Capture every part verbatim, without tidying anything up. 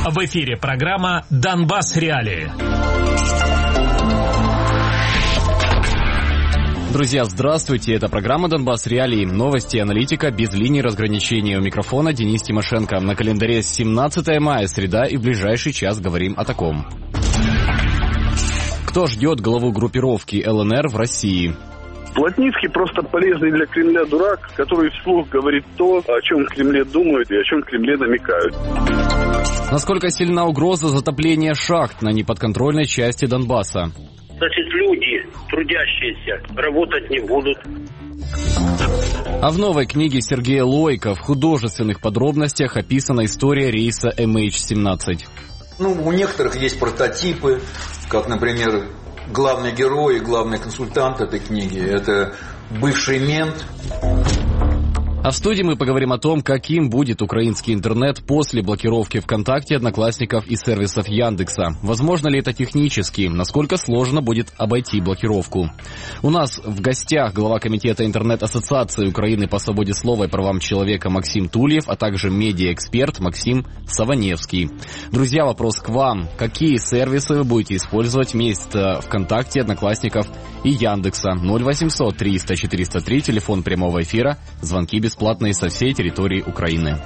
В эфире программа «Донбасс Реалии». Друзья, здравствуйте. Это программа «Донбасс Реалии». Новости и аналитика без линий разграничения. У микрофона Денис Тимошенко. На календаре семнадцатое мая, среда, и в ближайший час говорим о таком. Кто ждет главу группировки ЛНР в России? Плотницкий просто полезный для Кремля дурак, который вслух говорит то, о чем в Кремле думают и о чем в Кремле намекают. Насколько сильна угроза затопления шахт на неподконтрольной части Донбасса? Значит, люди, трудящиеся, работать не будут. А в новой книге Сергея Лойко в художественных подробностях описана история рейса эм эйч семнадцать. Ну, у некоторых есть прототипы, как, например, главный герой и главный консультант этой книги – это бывший мент. А в студии мы поговорим о том, каким будет украинский интернет после блокировки ВКонтакте, Одноклассников и сервисов Яндекса. Возможно ли это технически? Насколько сложно будет обойти блокировку? У нас в гостях глава комитета интернет-ассоциации Украины по свободе слова и правам человека Максим Тульев, а также медиаэксперт Максим Саваневский. Друзья, вопрос к вам. Какие сервисы вы будете использовать вместо ВКонтакте, Одноклассников и Яндекса? ноль восемьсот триста четыреста три, телефон прямого эфира, звонки без бесплатные со всей территории Украины.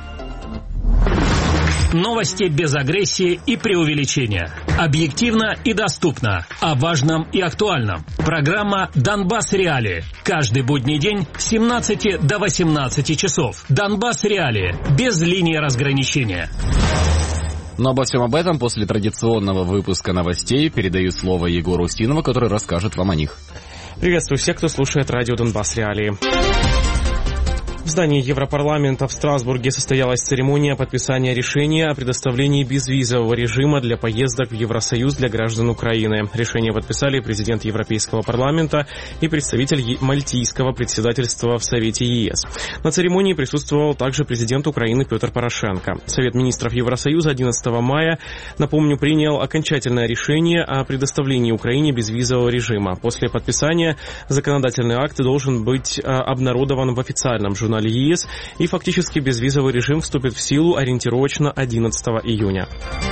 Новости без агрессии и преувеличения. Объективно и доступно. О важном и актуальном. Программа «Донбасс Реалии». Каждый будний день с семнадцати до восемнадцати часов. «Донбасс Реалии». Без линии разграничения. Но обо всем об этом после традиционного выпуска новостей передаю слово Егору Устинову, который расскажет вам о них. Приветствую всех, кто слушает радио «Донбасс Реалии». В здании Европарламента в Страсбурге состоялась церемония подписания решения о предоставлении безвизового режима для поездок в Евросоюз для граждан Украины. Решение подписали президент Европейского парламента и представитель мальтийского председательства в Совете ЕС. На церемонии присутствовал также президент Украины Петр Порошенко. Совет министров Евросоюза одиннадцатого мая, напомню, принял окончательное решение о предоставлении Украине безвизового режима. После подписания законодательный акт должен быть обнародован в официальном журнале ЕС, и фактически безвизовый режим вступит в силу ориентировочно одиннадцатого июня.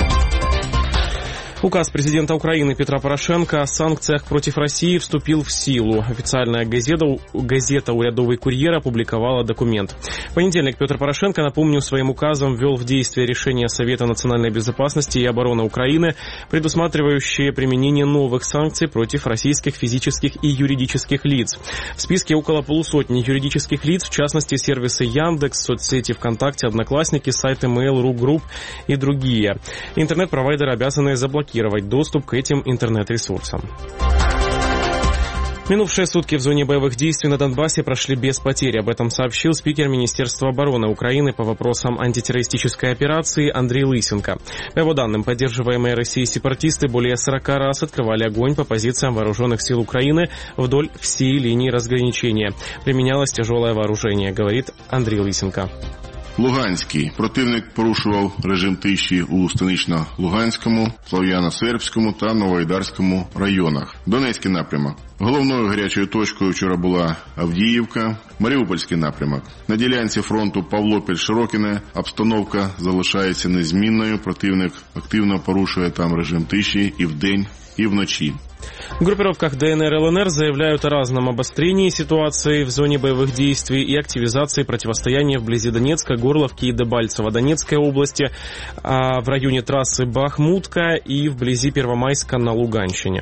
Указ президента Украины Петра Порошенко о санкциях против России вступил в силу. Официальная газета, газета «Урядовый курьер» опубликовала документ. В понедельник Петр Порошенко, напомню, своим указом ввел в действие решение Совета национальной безопасности и обороны Украины, предусматривающее применение новых санкций против российских физических и юридических лиц. В списке около полусотни юридических лиц, в частности, сервисы Яндекс, соцсети ВКонтакте, Одноклассники, сайты Mail.ru Group и другие. Интернет-провайдеры обязаны заблокировать доступ к этим интернет-ресурсам. Минувшие сутки в зоне боевых действий на Донбассе прошли без потерь. Об этом сообщил спикер Министерства обороны Украины по вопросам антитеррористической операции Андрей Лысенко. По его данным, поддерживаемые Россией сепаратисты более сорока раз открывали огонь по позициям вооруженных сил Украины вдоль всей линии разграничения. Применялось тяжелое вооружение, говорит Андрей Лысенко. Луганський. Противник порушував режим тиші у Станично-Луганському, Слов'яно-Сербському та Новоайдарському районах. Донецький напрямок. Головною гарячою точкою вчора була Авдіївка, Маріупольський напрямок. На ділянці фронту Павлопіль-Широкине обстановка залишається незмінною. Противник активно порушує там режим тиші і вдень, і вночі. В группировках ДНР и ЛНР заявляют о разном обострении ситуации в зоне боевых действий и активизации противостояния вблизи Донецка, Горловки и Дебальцево Донецкой области, а в районе трассы Бахмутка и вблизи Первомайска на Луганщине.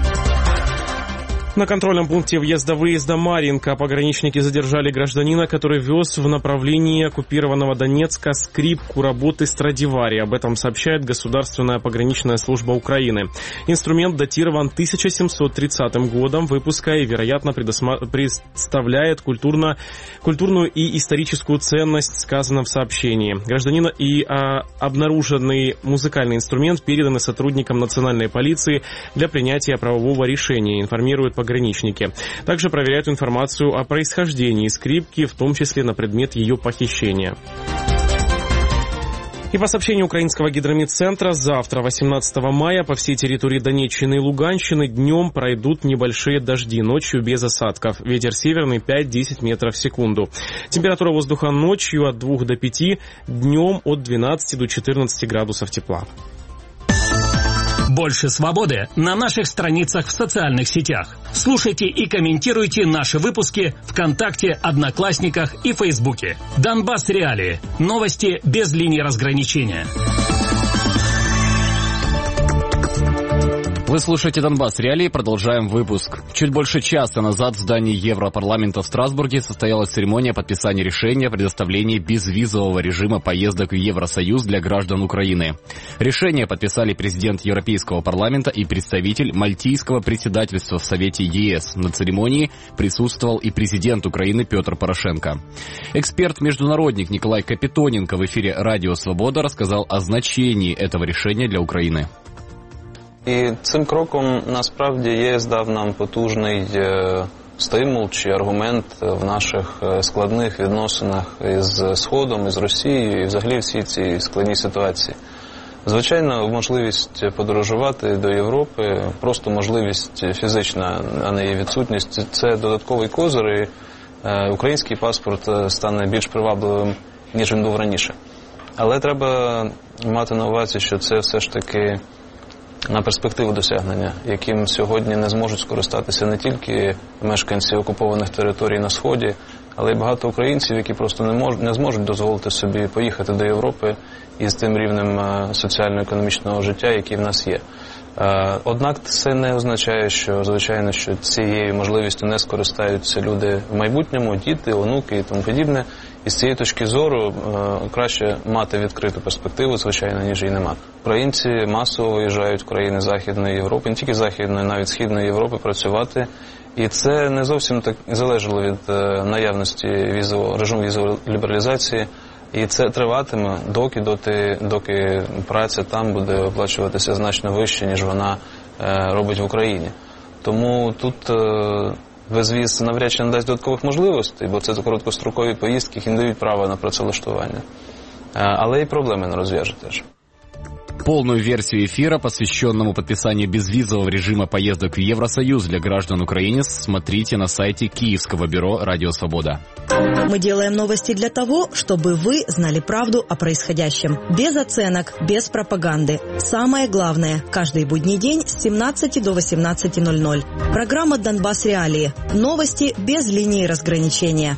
На контрольном пункте въезда-выезда Марьинка пограничники задержали гражданина, который вез в направлении оккупированного Донецка скрипку работы Страдивари. Об этом сообщает Государственная пограничная служба Украины. Инструмент датирован тысяча семьсот тридцатым годом выпуска и, вероятно, предосма... представляет культурно... культурную и историческую ценность, сказано в сообщении. Гражданин и а, обнаруженный музыкальный инструмент переданы сотрудникам национальной полиции для принятия правового решения, информирует пограничники. Пограничники. Также проверяют информацию о происхождении скрипки, в том числе на предмет ее похищения. И по сообщению украинского гидрометцентра, завтра, восемнадцатого мая, по всей территории Донеччины и Луганщины днем пройдут небольшие дожди, ночью без осадков. Ветер северный пять-десять метров в секунду. Температура воздуха ночью от двух до пяти, днем от двенадцати до четырнадцати градусов тепла. Больше свободы на наших страницах в социальных сетях. Слушайте и комментируйте наши выпуски ВКонтакте, Одноклассниках и Фейсбуке. Донбасс Реалии. Новости без линии разграничения. Вы слушаете «Донбасс Реалии», продолжаем выпуск. Чуть больше часа назад в здании Европарламента в Страсбурге состоялась церемония подписания решения о предоставлении безвизового режима поездок в Евросоюз для граждан Украины. Решение подписали президент Европейского парламента и представитель мальтийского председательства в Совете ЕС. На церемонии присутствовал и президент Украины Петр Порошенко. Эксперт-международник Николай Капитоненко в эфире «Радио Свобода» рассказал о значении этого решения для України. І цим кроком, насправді, ЄС дав нам потужний стимул чи аргумент в наших складних відносинах із Сходом, із Росією і взагалі всій цій складній ситуації. Звичайно, можливість подорожувати до Європи, просто можливість фізична, а не її відсутність, це додатковий козир, і український паспорт стане більш привабливим, ніж він був раніше. Але треба мати на увазі, що це все ж таки на перспективу досягнення, яким сьогодні не зможуть скористатися не тільки мешканці окупованих територій на Сході, але й багато українців, які просто не, мож, не зможуть дозволити собі поїхати до Європи із тим рівнем соціально-економічного життя, який в нас є. Однак це не означає, що, звичайно, що цією можливістю не скористаються люди в майбутньому, діти, онуки і тому подібне. І з цієї точки зору краще мати відкриту перспективу, звичайно, ніж її не мати. Українці масово виїжджають в країни Західної Європи, не тільки Західної, навіть Східної Європи працювати. І це не зовсім так залежало від наявності візового, режиму візової лібералізації. І це триватиме, доки, доти, доки праця там буде оплачуватися значно вище, ніж вона е, робить в Україні. Тому тут е, безвіз навряд чи не дасть додаткових можливостей, бо це короткострокові поїздки, які не дають права на працевлаштування. Е, але і проблеми не розв'яже теж. Полную версию эфира, посвященному подписанию безвизового режима поездок в Евросоюз для граждан Украины, смотрите на сайте Киевского бюро «Радио Свобода». Мы делаем новости для того, чтобы вы знали правду о происходящем. Без оценок, без пропаганды. Самое главное, каждый будний день с семнадцати до восемнадцати ноль-ноль. Программа «Донбасс Реалии». Новости без линии разграничения.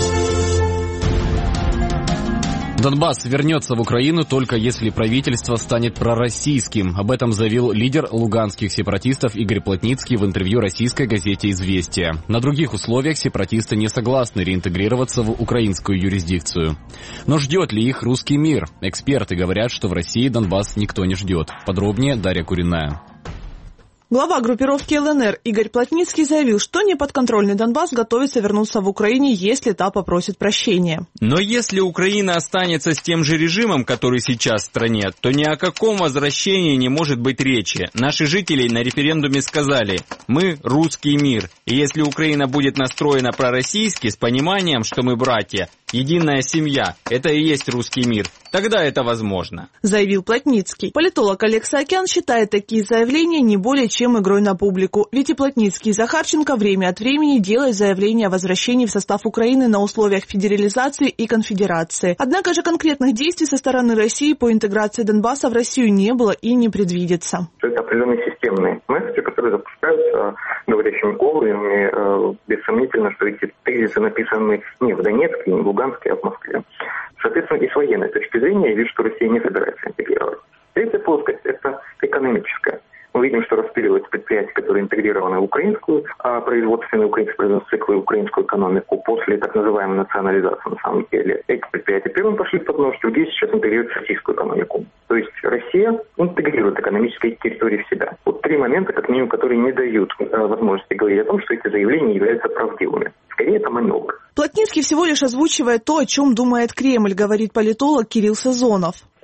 Донбасс вернется в Украину только если правительство станет пророссийским. Об этом заявил лидер луганских сепаратистов Игорь Плотницкий в интервью российской газете «Известия». На других условиях сепаратисты не согласны реинтегрироваться в украинскую юрисдикцию. Но ждет ли их русский мир? Эксперты говорят, что в России Донбасс никто не ждет. Подробнее Дарья Куриная. Глава группировки ЛНР Игорь Плотницкий заявил, что неподконтрольный Донбасс готовится вернуться в Украине, если та попросит прощения. Но если Украина останется с тем же режимом, который сейчас в стране, то ни о каком возвращении не может быть речи. Наши жители на референдуме сказали: «Мы русский мир». И если Украина будет настроена пророссийски, с пониманием, что мы братья, единая семья, это и есть русский мир, тогда это возможно. Заявил Плотницкий. Политолог Олег Саакян считает такие заявления не более чем игрой на публику. Ведь и Плотницкий, и Захарченко время от времени делают заявления о возвращении в состав Украины на условиях федерализации и конфедерации. Однако же конкретных действий со стороны России по интеграции Донбасса в Россию не было и не предвидится. Это определенные системные месседжи, которые запускаются говорящими головами. Бессомнительно, что эти тезисы написаны не в Донецке, не в Луганске, а в Москве. Соответственно, и с военной точки зрения я вижу, что Россия не собирается интегрировать. Третья плоскость – это экономическая. Мы видим, что распиливаются предприятия, которые интегрированы в украинскую а производственную, украинскую производственную циклы, украинскую экономику после так называемой национализации на самом деле. Эти предприятия первым пошли под нож, другие сейчас интегрируют российскую экономику. То есть Россия интегрирует экономические территории в себя. Вот три момента, как минимум, которые не дают возможности говорить о том, что эти заявления являются правдивыми. Скорее, это маневр. Плотницкий всего лишь озвучивает то, о чем думает Кремль, говорит политолог Кирилл Сазонов.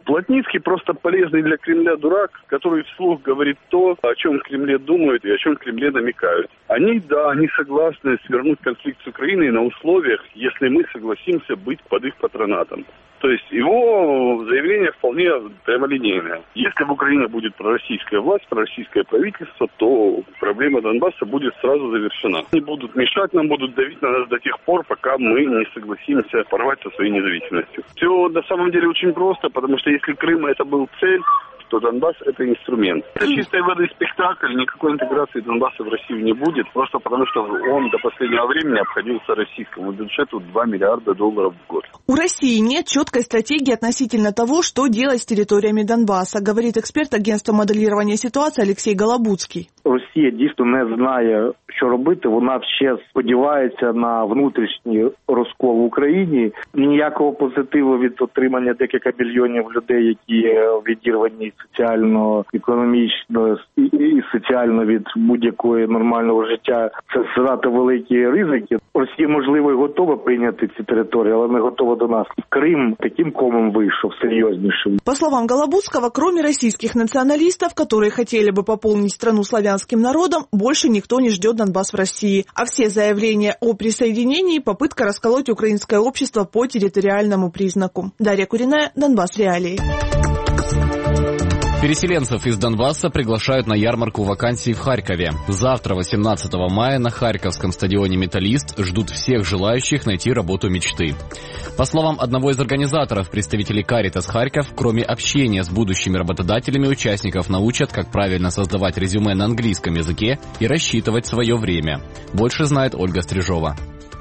Плотницкий просто полезный для Кремля дурак, который вслух говорит то, о чем в Кремле думают и о чем в Кремле намекают. Они, да, они согласны свернуть конфликт с Украиной на условиях, если мы согласимся быть под их патронатом. То есть его заявление вполне прямолинейное. Если в Украине будет пророссийская власть, пророссийское правительство, то проблема Донбасса будет сразу завершена. Они будут мешать нам, будут давить на нас до тех пор, пока мы не согласимся порвать со своей независимостью. Все на самом деле очень просто, потому что если Крым это был цель, то Донбасс – это инструмент. Это чистой воды спектакль, никакой интеграции Донбасса в Россию не будет, просто потому что он до последнего времени обходился российскому бюджету два миллиарда долларов в год. У России нет четкой стратегии относительно того, что делать с территориями Донбасса, говорит эксперт агентства моделирования ситуации Алексей Голобудский. Росія дійсно не знає, що робити. Вона ще сподівається на внутрішній розкол в Україні. Ніякого позитиву від отримання декілька мільйонів людей, які відірвані соціально, економічно і соціально від будь-якої нормального життя. Це занадто великі ризики. Росія, можливо, і готова прийняти ці території, але не готова до нас. Крим таким комом вышел, серьезнейшим. По словам Голобудского, кроме российских националистов, которые хотели бы пополнить страну славянским народом, больше никто не ждет Донбасс в России. А все заявления о присоединении – попытка расколоть украинское общество по территориальному признаку. Дарья Куриная, Донбасс Реалии. Переселенцев из Донбасса приглашают на ярмарку вакансий в Харькове. Завтра, восемнадцатого мая, на Харьковском стадионе «Металлист» ждут всех желающих найти работу мечты. По словам одного из организаторов, представителей Caritas Харьков, кроме общения с будущими работодателями, участников научат, как правильно создавать резюме на английском языке и рассчитывать свое время. Больше знает Ольга Стрижова.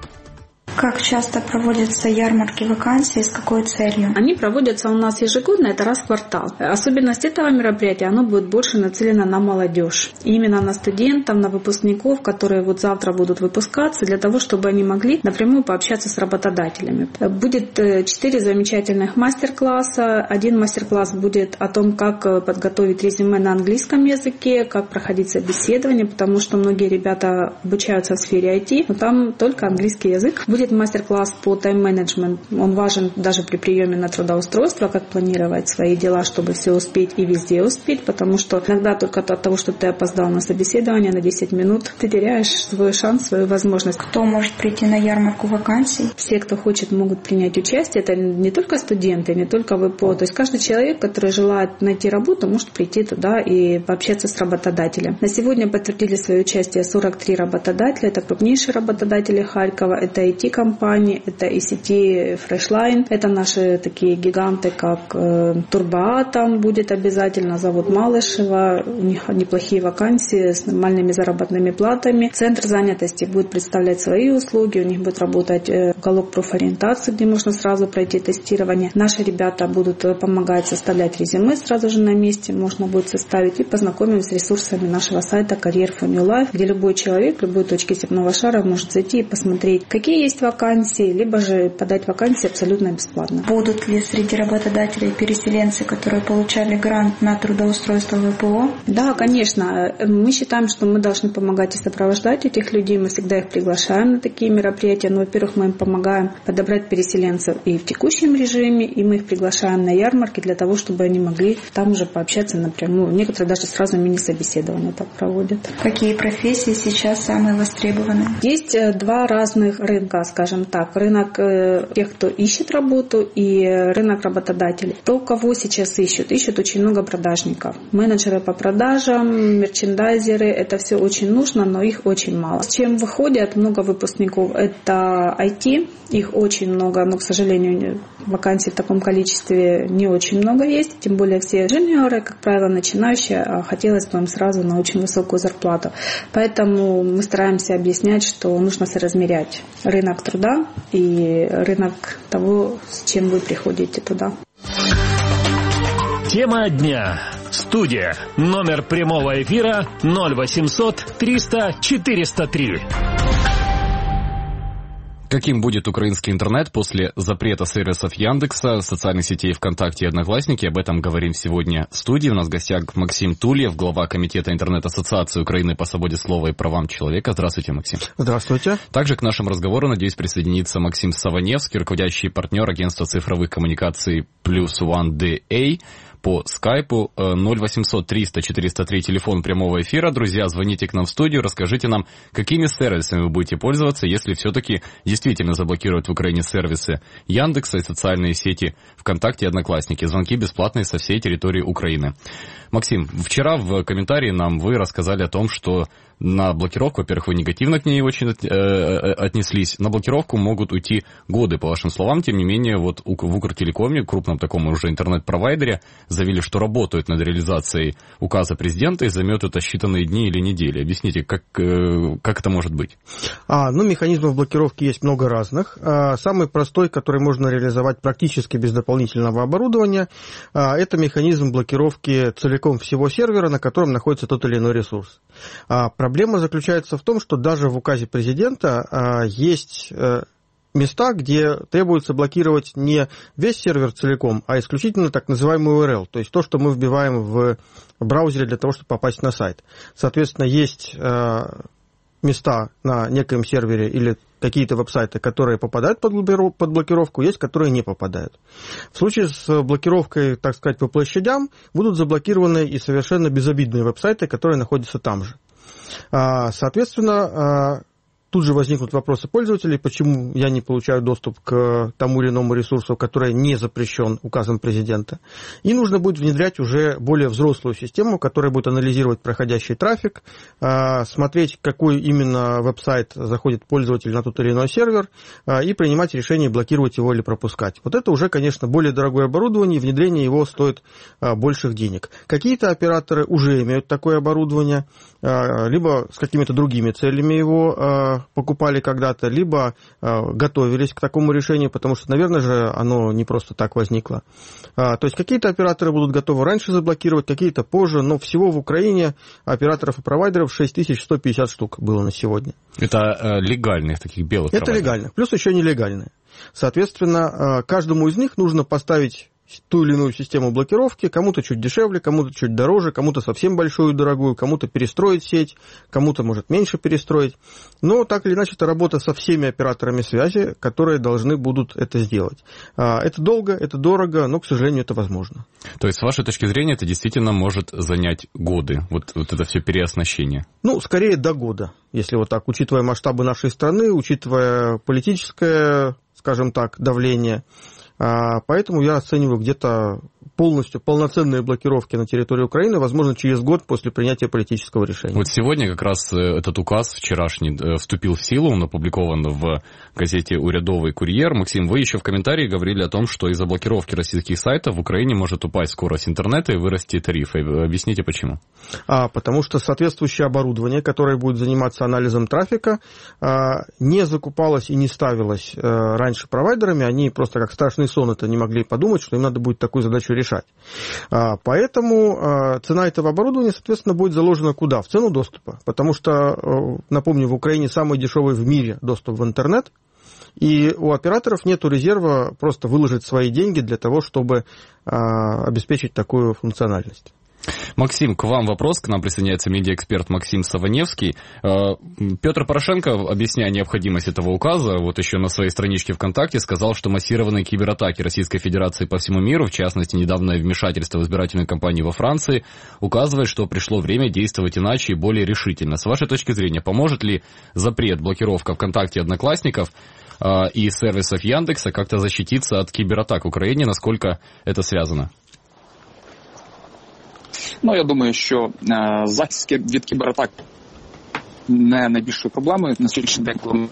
Как часто проводятся ярмарки вакансий, с какой целью? Они проводятся у нас ежегодно, это раз в квартал. Особенность этого мероприятия, оно будет больше нацелено на молодежь. Именно на студентов, на выпускников, которые вот завтра будут выпускаться, для того, чтобы они могли напрямую пообщаться с работодателями. Будет четыре замечательных мастер-класса. Один мастер-класс будет о том, как подготовить резюме на английском языке, как проходить собеседование, потому что многие ребята обучаются в сфере ай ти, но там только английский язык. Будет мастер-класс по тайм-менеджменту. Он важен даже при приеме на трудоустройство, как планировать свои дела, чтобы все успеть и везде успеть, потому что иногда только от того, что ты опоздал на собеседование на десять минут, ты теряешь свой шанс, свою возможность. Кто может прийти на ярмарку вакансий? Все, кто хочет, могут принять участие. Это не только студенты, не только ВПО. То есть каждый человек, который желает найти работу, может прийти туда и пообщаться с работодателем. На сегодня подтвердили свое участие сорок три работодателя. Это крупнейшие работодатели Харькова, это ай ти-компании, это и сети Freshline, это наши такие гиганты, как э, Турбоатом будет обязательно, завод Малышева, у них неплохие вакансии с нормальными заработными платами. Центр занятости будет представлять свои услуги, у них будет работать э, уголок профориентации, где можно сразу пройти тестирование. Наши ребята будут помогать составлять резюме сразу же на месте, можно будет составить и познакомить с ресурсами нашего сайта Career for New Life, где любой человек, в любой точке земного шара может зайти и посмотреть, какие есть вакансии, либо же подать вакансии абсолютно бесплатно. Будут ли среди работодателей переселенцы, которые получали грант на трудоустройство в ВПО? Да, конечно. Мы считаем, что мы должны помогать и сопровождать этих людей. Мы всегда их приглашаем на такие мероприятия. Но, во-первых, мы им помогаем подобрать переселенцев и в текущем режиме, и мы их приглашаем на ярмарки для того, чтобы они могли там уже пообщаться напрямую. Некоторые даже сразу мини-собеседования так проводят. Какие профессии сейчас самые востребованные? Есть два разных рынка, скажем так. Рынок тех, кто ищет работу, и рынок работодателей. То, кого сейчас ищут? Ищут очень много продажников. Менеджеры по продажам, мерчендайзеры. Это все очень нужно, но их очень мало. С чем выходят много выпускников? Это ай ти. Их очень много, но, к сожалению, вакансий в таком количестве не очень много есть. Тем более все инженеры, как правило, начинающие, а хотелось бы им сразу на очень высокую зарплату. Поэтому мы стараемся объяснять, что нужно соразмерять рынок труда и рынок того, с чем вы приходите туда. Тема дня. Студия. Номер прямого эфира ноль восемьсот триста четыреста три. Каким будет украинский интернет после запрета сервисов Яндекса, социальных сетей ВКонтакте и Одноклассники? Об этом говорим сегодня в студии. У нас в гостях Максим Тульев, глава Комитета интернет-ассоциации Украины по свободе слова и правам человека. Здравствуйте, Максим. Здравствуйте. Также к нашему разговору, надеюсь, присоединится Максим Саваневский, руководящий партнер агентства цифровых коммуникаций Plus One ди эй. По скайпу ноль восемьсот триста четыреста три, телефон прямого эфира. Друзья, звоните к нам в студию, расскажите нам, какими сервисами вы будете пользоваться, если все-таки действительно заблокируют в Украине сервисы Яндекса и социальные сети ВКонтакте и Одноклассники. Звонки бесплатные со всей территории Украины. Максим, вчера в комментарии нам вы рассказали о том, что на блокировку, во-первых, вы негативно к ней очень отнеслись, на блокировку могут уйти годы, по вашим словам. Тем не менее, вот в Укртелекоме, крупном таком уже интернет-провайдере, заявили, что работают над реализацией указа президента и займет это считанные дни или недели. Объясните, как, как это может быть? А, ну, механизмов блокировки есть много разных. А, самый простой, который можно реализовать практически без дополнительного оборудования, а, это механизм блокировки целиком всего сервера, на котором находится тот или иной ресурс. А, проблема заключается в том, что даже в указе президента а, есть а, места, где требуется блокировать не весь сервер целиком, а исключительно так называемый ю ар эл, то есть то, что мы вбиваем в браузере для того, чтобы попасть на сайт. Соответственно, есть а, места на некоем сервере или какие-то веб-сайты, которые попадают под блокировку, есть, которые не попадают. В случае с блокировкой, так сказать, по площадям, будут заблокированы и совершенно безобидные веб-сайты, которые находятся там же. Соответственно, тут же возникнут вопросы пользователей, почему я не получаю доступ к тому или иному ресурсу, который не запрещен указом президента. И нужно будет внедрять уже более взрослую систему, которая будет анализировать проходящий трафик, смотреть, какой именно веб-сайт заходит пользователь на тот или иной сервер, и принимать решение, блокировать его или пропускать. Вот это уже, конечно, более дорогое оборудование, и внедрение его стоит больших денег. Какие-то операторы уже имеют такое оборудование, либо с какими-то другими целями его покупали когда-то, либо э, готовились к такому решению, потому что, наверное же, оно не просто так возникло. А, то есть какие-то операторы будут готовы раньше заблокировать, какие-то позже, но всего в Украине операторов и провайдеров шесть тысяч сто пятьдесят штук было на сегодня. Это э, легальных таких белых Это провайдеров? легальных, плюс еще нелегальные. Соответственно, э, каждому из них нужно поставить ту или иную систему блокировки, кому-то чуть дешевле, кому-то чуть дороже, кому-то совсем большую и дорогую, кому-то перестроить сеть, кому-то, может, меньше перестроить. Но так или иначе, это работа со всеми операторами связи, которые должны будут это сделать. Это долго, это дорого, но, к сожалению, это возможно. То есть, с вашей точки зрения, это действительно может занять годы, вот, вот это все переоснащение? Ну, скорее до года, если вот так, учитывая масштабы нашей страны, учитывая политическое, скажем так, давление. Поэтому я оцениваю где-то полностью полноценные блокировки на территории Украины, возможно, через год после принятия политического решения. Вот сегодня как раз этот указ вчерашний вступил в силу, он опубликован в газете «Урядовый курьер». Максим, вы еще в комментарии говорили о том, что из-за блокировки российских сайтов в Украине может упасть скорость интернета и вырасти тарифы. Объясните, почему? А, потому что соответствующее оборудование, которое будет заниматься анализом трафика, а, не закупалось и не ставилось а, раньше провайдерами, они просто как страшный сон это не могли подумать, что им надо будет такую задачу решать. Поэтому цена этого оборудования, соответственно, будет заложена куда? В цену доступа. Потому что, напомню, в Украине самый дешевый в мире доступ в интернет, и у операторов нет резерва просто выложить свои деньги для того, чтобы обеспечить такую функциональность. Максим, к вам вопрос. К нам присоединяется медиаэксперт Максим Саваневский. Петр Порошенко, объясняя необходимость этого указа, вот еще на своей страничке ВКонтакте сказал, что массированные кибератаки Российской Федерации по всему миру, в частности, недавнее вмешательство в избирательную кампанию во Франции, указывает, что пришло время действовать иначе и более решительно. С вашей точки зрения, поможет ли запрет, блокировка ВКонтакте и Одноклассников и сервисов Яндекса как-то защититься от кибератак в Украине? Насколько это связано? Ну, я думаю, що е, захист від кібератак не найбільшою проблемою на сьогоднішній день, коли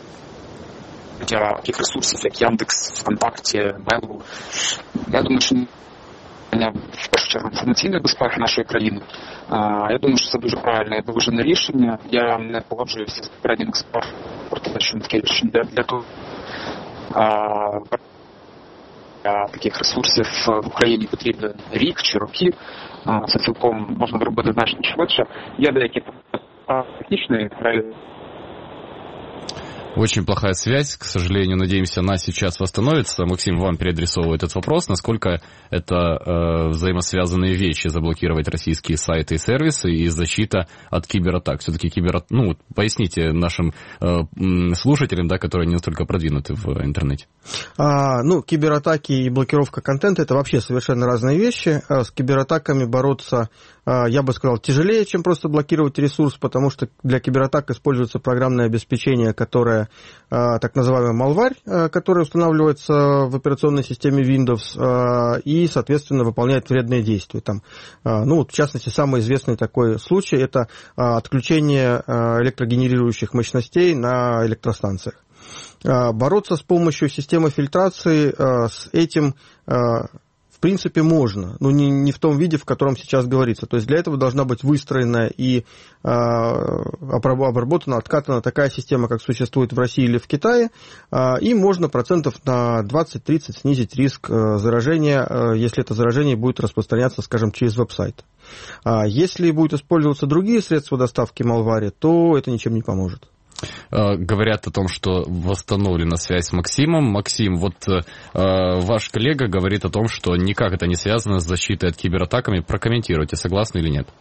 таких ресурсів, як Яндекс, ВКонтакті, Mail.ru. Я думаю, що в першу чергу інформаційної безпеки нашої країни. Е, я думаю, що це дуже правильне і виважене рішення. Я не погоджуюся з попереднім експертом, що таке рішення для, для того, е, таких ресурсів в Україні потрібен рік чи роки. Це цілком можна зробити значно швидше. Є деякі технічні. Очень плохая связь, к сожалению, надеемся, она сейчас восстановится. Максим, вам переадресовываю этот вопрос. Насколько это э, взаимосвязанные вещи, заблокировать российские сайты и сервисы и защита от кибератак? Все-таки кибератак... Ну, поясните нашим э, слушателям, да, которые не настолько продвинуты в интернете. А, ну, кибератаки и блокировка контента – это вообще совершенно разные вещи. С кибератаками бороться, я бы сказал, тяжелее, чем просто блокировать ресурс, потому что для кибератак используется программное обеспечение, которое так называемый malware, который устанавливается в операционной системе Windows и, соответственно, выполняет вредные действия. Там, ну, в частности, самый известный такой случай – это отключение электрогенерирующих мощностей на электростанциях. Бороться с помощью системы фильтрации с этим, в принципе, можно, но не, не в том виде, в котором сейчас говорится. То есть для этого должна быть выстроена и обработана, откатана такая система, как существует в России или в Китае, и можно процентов на двадцать-тридцать снизить риск заражения, если это заражение будет распространяться, скажем, через веб-сайт. Если будут использоваться другие средства доставки malware, то это ничем не поможет. Говорят о том, что восстановлена связь с Максимом. Максим, вот э, ваш коллега говорит о том, что никак это не связано с защитой от кибератаками. Прокомментируйте, согласны или нет?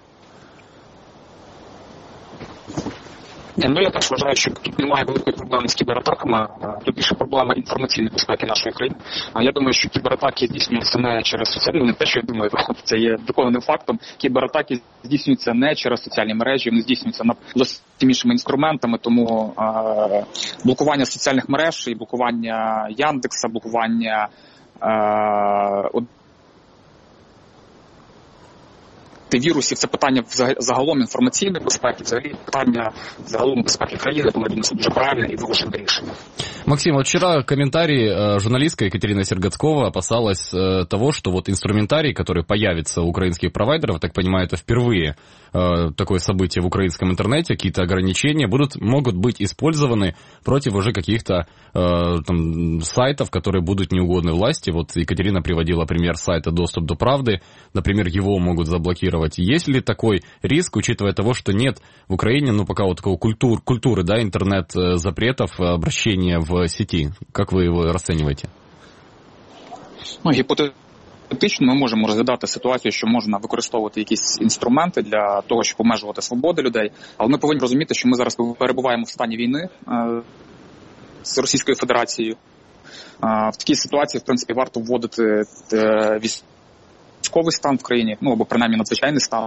Ні, ну я теж вважаю, що тут немає великої проблеми з кібератаками, тут більше проблема інформаційної безпеки нашої країни. А я думаю, що кібератаки здійснюються не через соціальні, не те, що я думаю, це є докованим фактом. Кібератаки здійснюються не через соціальні мережі, вони здійснюються на зовсім іншими інструментами, тому а, блокування соціальних мереж і блокування Яндекса, блокування а, вірусів, це питання загалом інформаційної безпеки, взагалі питання загалом безпеки країни, тому це дуже правильне и вываженное решение. Максим, вот вчера комментарий журналистка Екатерина Сергацкова опасалась того, что вот инструментарий, который появится у украинских провайдеров, так понимаю, это впервые такое событие в украинском интернете, какие-то ограничения будут, могут быть использованы против уже каких-то там, сайтов, которые будут неугодны власти. Вот Екатерина приводила пример сайта «Доступ до правды», например, его могут заблокировать. Есть ли такой риск, учитывая того, что нет в Украине, ну, пока вот такого культур, культуры, да, интернет-запретов, обращения в сети? Как вы его расцениваете? Ну, гіпотетично ми можемо розглядати ситуацію, що можна використовувати якісь інструменти для того, щоб обмежувати свободи людей, але ми повинні розуміти, що ми зараз перебуваємо в стані війни е- з Російською Федерацією. Е- в такій ситуації, в принципі, варто вводити е- військовий стан в країні, ну, або принаймні надзвичайний стан.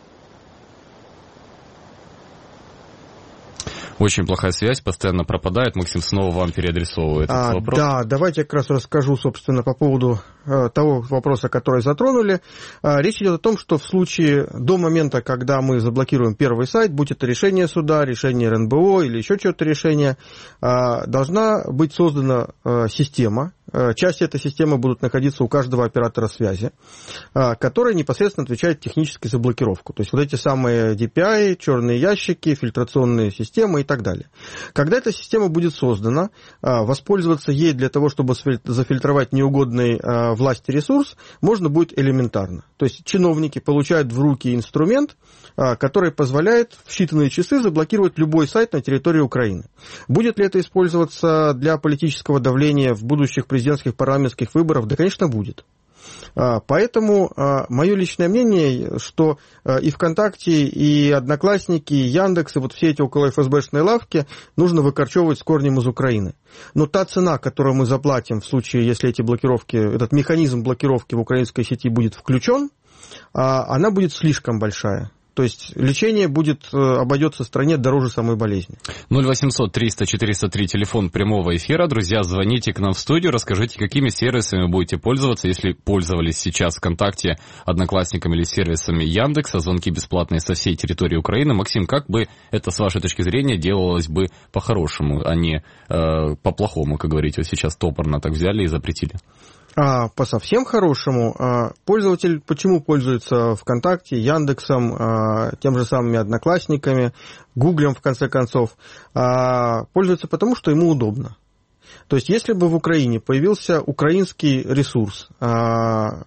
Очень плохая связь, постоянно пропадает. Максим, снова вам переадресовывает этот а, вопрос. Да, давайте я как раз расскажу, собственно, по поводу э, того вопроса, который затронули. Э, речь идет о том, что в случае, до момента, когда мы заблокируем первый сайт, будь это решение суда, решение эр эн бэ о или еще что-то решение, э, должна быть создана э, система. Части этой системы будут находиться у каждого оператора связи, которая непосредственно отвечает технически за блокировку. То есть вот эти самые ди пи ай, черные ящики, фильтрационные системы и так далее. Когда эта система будет создана, воспользоваться ей для того, чтобы зафильтровать неугодный власти ресурс, можно будет элементарно. То есть чиновники получают в руки инструмент, который позволяет в считанные часы заблокировать любой сайт на территории Украины. Будет ли это использоваться для политического давления в будущих президентских парламентских выборов? Да, конечно, будет. Поэтому мое личное мнение, что и ВКонтакте, и Одноклассники, и Яндекс, и вот все эти около эф эс бэшные лавки нужно выкорчевывать с корнем из Украины. Но та цена, которую мы заплатим в случае, если эти блокировки, этот механизм блокировки в украинской сети будет включен, она будет слишком большая. То есть лечение будет, обойдется стране дороже самой болезни. ноль восемьсот триста четыреста три, телефон прямого эфира. Друзья, звоните к нам в студию, расскажите, какими сервисами будете пользоваться, если пользовались сейчас ВКонтакте, Одноклассниками или сервисами Яндекса. Звонки бесплатные со всей территории Украины. Максим, как бы это, с вашей точки зрения, делалось бы по-хорошему, а не э, по-плохому, как говорите, вот сейчас топорно так взяли и запретили? А по совсем хорошему, пользователь почему пользуется ВКонтакте, Яндексом, тем же самыми Одноклассниками, Гуглем, в конце концов? Пользуется потому, что ему удобно. То есть, если бы в Украине появился украинский ресурс,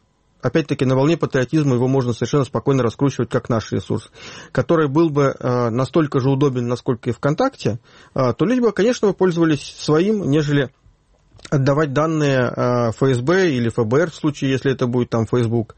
опять-таки, на волне патриотизма его можно совершенно спокойно раскручивать как наш ресурс, который был бы настолько же удобен, насколько и ВКонтакте, то люди бы, конечно, пользовались своим, нежели отдавать данные эф эс бэ или эф бэ эр в случае, если это будет там Facebook.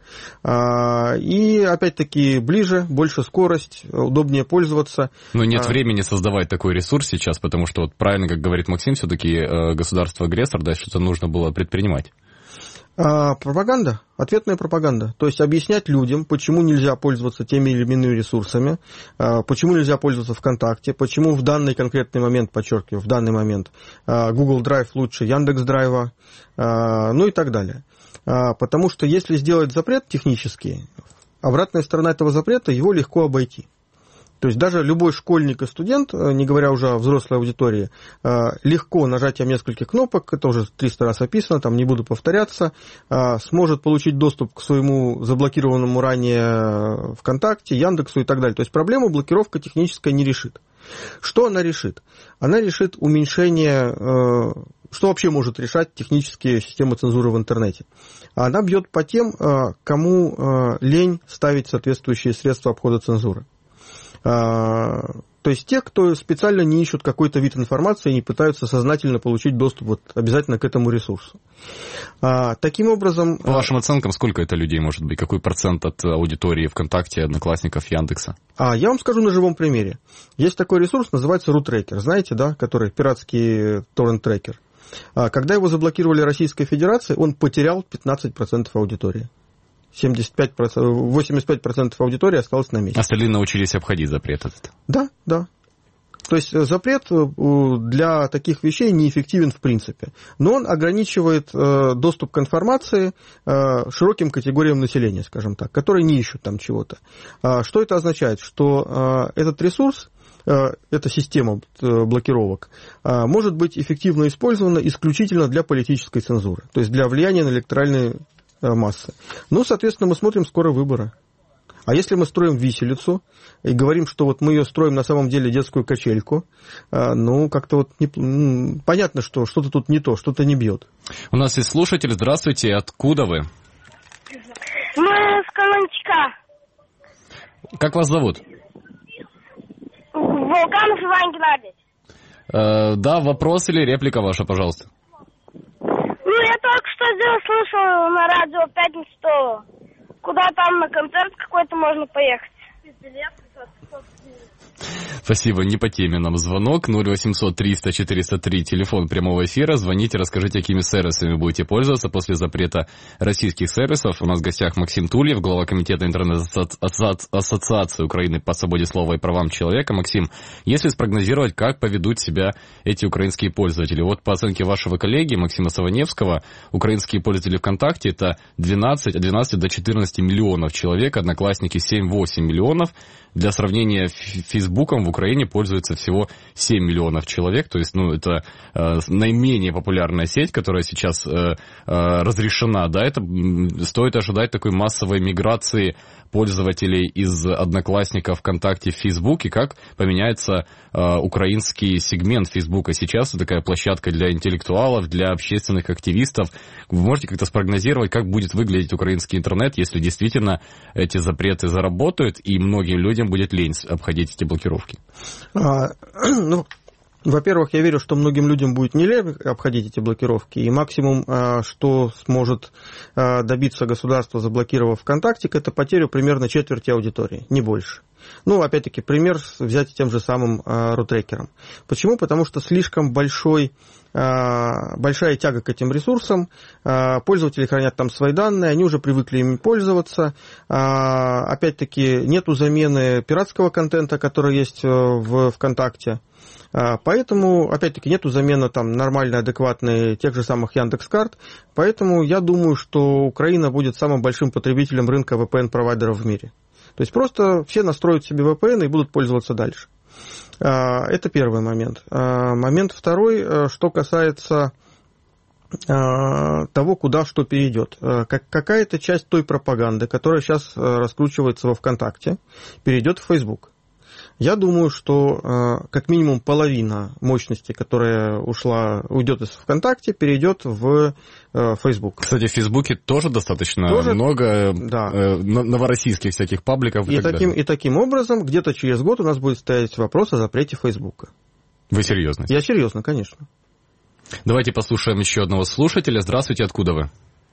И, опять-таки, ближе, больше скорость, удобнее пользоваться. Но нет а... времени создавать такой ресурс сейчас, потому что, вот правильно, как говорит Максим, все-таки государство-агрессор, да, что-то нужно было предпринимать. А, пропаганда, ответная пропаганда. То есть объяснять людям, почему нельзя пользоваться теми или иными ресурсами, а, почему нельзя пользоваться ВКонтакте, почему в данный конкретный момент, подчеркиваю, в данный момент а, Google Drive лучше Яндекс.Драйва, а, ну и так далее. А, потому что если сделать запрет технический, обратная сторона этого запрета, его легко обойти. То есть даже любой школьник и студент, не говоря уже о взрослой аудитории, легко нажатием нескольких кнопок, это уже триста раз описано, там не буду повторяться, сможет получить доступ к своему заблокированному ранее ВКонтакте, Яндексу и так далее. То есть проблему блокировка техническая не решит. Что она решит? Она решит уменьшение, что вообще может решать технические системы цензуры в интернете. Она бьет по тем, кому лень ставить соответствующие средства обхода цензуры. То есть те, кто специально не ищут какой-то вид информации и не пытаются сознательно получить доступ вот обязательно к этому ресурсу. А, таким образом... По вашим оценкам, сколько это людей может быть? Какой процент от аудитории ВКонтакте, Одноклассников, Яндекса? А, я вам скажу на живом примере. Есть такой ресурс, называется RuTracker. Знаете, да, который пиратский торрент-трекер. А, когда его заблокировали Российской Федерацией, он потерял пятнадцать процентов аудитории. семьдесят пять процентов, восемьдесят пять процентов аудитории осталось на месте. Остальные научились обходить запрет этот. Да, да. То есть запрет для таких вещей неэффективен в принципе. Но он ограничивает доступ к информации широким категориям населения, скажем так, которые не ищут там чего-то. Что это означает? Что этот ресурс, эта система блокировок, может быть эффективно использована исключительно для политической цензуры, то есть для влияния на электоральные массы. Ну, соответственно, мы смотрим скоро выборы. А если мы строим виселицу и говорим, что вот мы ее строим на самом деле детскую качельку, ну, как-то вот не... понятно, что что-то тут не то, что-то не бьет. У нас есть слушатель. Здравствуйте. Откуда вы? Мы с Каланчика. Как вас зовут? Волканов Иван Геннадьевич. Э, да, вопрос или реплика ваша, пожалуйста. Ну, я только что здесь слышал на радио пятницу, что куда там на концерт какой-то можно поехать. Спасибо, не по теме нам звонок. ноль восемьсот триста четыреста три, телефон прямого эфира. Звоните, расскажите, какими сервисами будете пользоваться после запрета российских сервисов. У нас в гостях Максим Тульев, глава комитета интернет-ассоциации Украины по свободе слова и правам человека. Максим, если спрогнозировать, как поведут себя эти украинские пользователи? Вот по оценке вашего коллеги Максима Саваневского, украинские пользователи ВКонтакте это двенадцать, от двенадцати до четырнадцати миллионов человек, Одноклассники семь-восемь миллионов. Для сравнения, Фейсбуком в Украине пользуется всего семь миллионов человек, то есть, ну, это э, наименее популярная сеть, которая сейчас э, э, разрешена, да, это стоит ожидать такой массовой миграции пользователей из Одноклассников, ВКонтакте в Фейсбук, и как поменяется э, украинский сегмент Фейсбука сейчас, это такая площадка для интеллектуалов, для общественных активистов. Вы можете как-то спрогнозировать, как будет выглядеть украинский интернет, если действительно эти запреты заработают, и многим людям будет лень обходить эти блокировки? А, ну, во-первых, я верю, что многим людям будет не лень обходить эти блокировки, и максимум, что сможет добиться государство, заблокировав ВКонтакте, это потерю примерно четверти аудитории, не больше. Ну, опять-таки, пример взять тем же самым RuTracker'ом. Почему? Потому что слишком большой, большая тяга к этим ресурсам, пользователи хранят там свои данные, они уже привыкли ими пользоваться, опять-таки, нету замены пиратского контента, который есть в ВКонтакте. Поэтому, опять-таки, нету замены там нормальной, адекватной тех же самых Яндекс.Карт. Поэтому я думаю, что Украина будет самым большим потребителем рынка ви пи эн-провайдеров в мире. То есть просто все настроят себе ви пи эн и будут пользоваться дальше. Это первый момент. Момент второй, что касается того, куда что перейдет. Какая-то часть той пропаганды, которая сейчас раскручивается во ВКонтакте, перейдет в Facebook. Я думаю, что э, как минимум половина мощности, которая ушла, уйдет из ВКонтакте, перейдет в э, Facebook. Кстати, в Фейсбуке тоже достаточно тоже, много да. э, новороссийских всяких пабликов. И, и, так таким, далее. и таким образом где-то через год у нас будет стоять вопрос о запрете Фейсбука. Вы серьезно? Я серьезно, конечно. Давайте послушаем еще одного слушателя. Здравствуйте, откуда вы?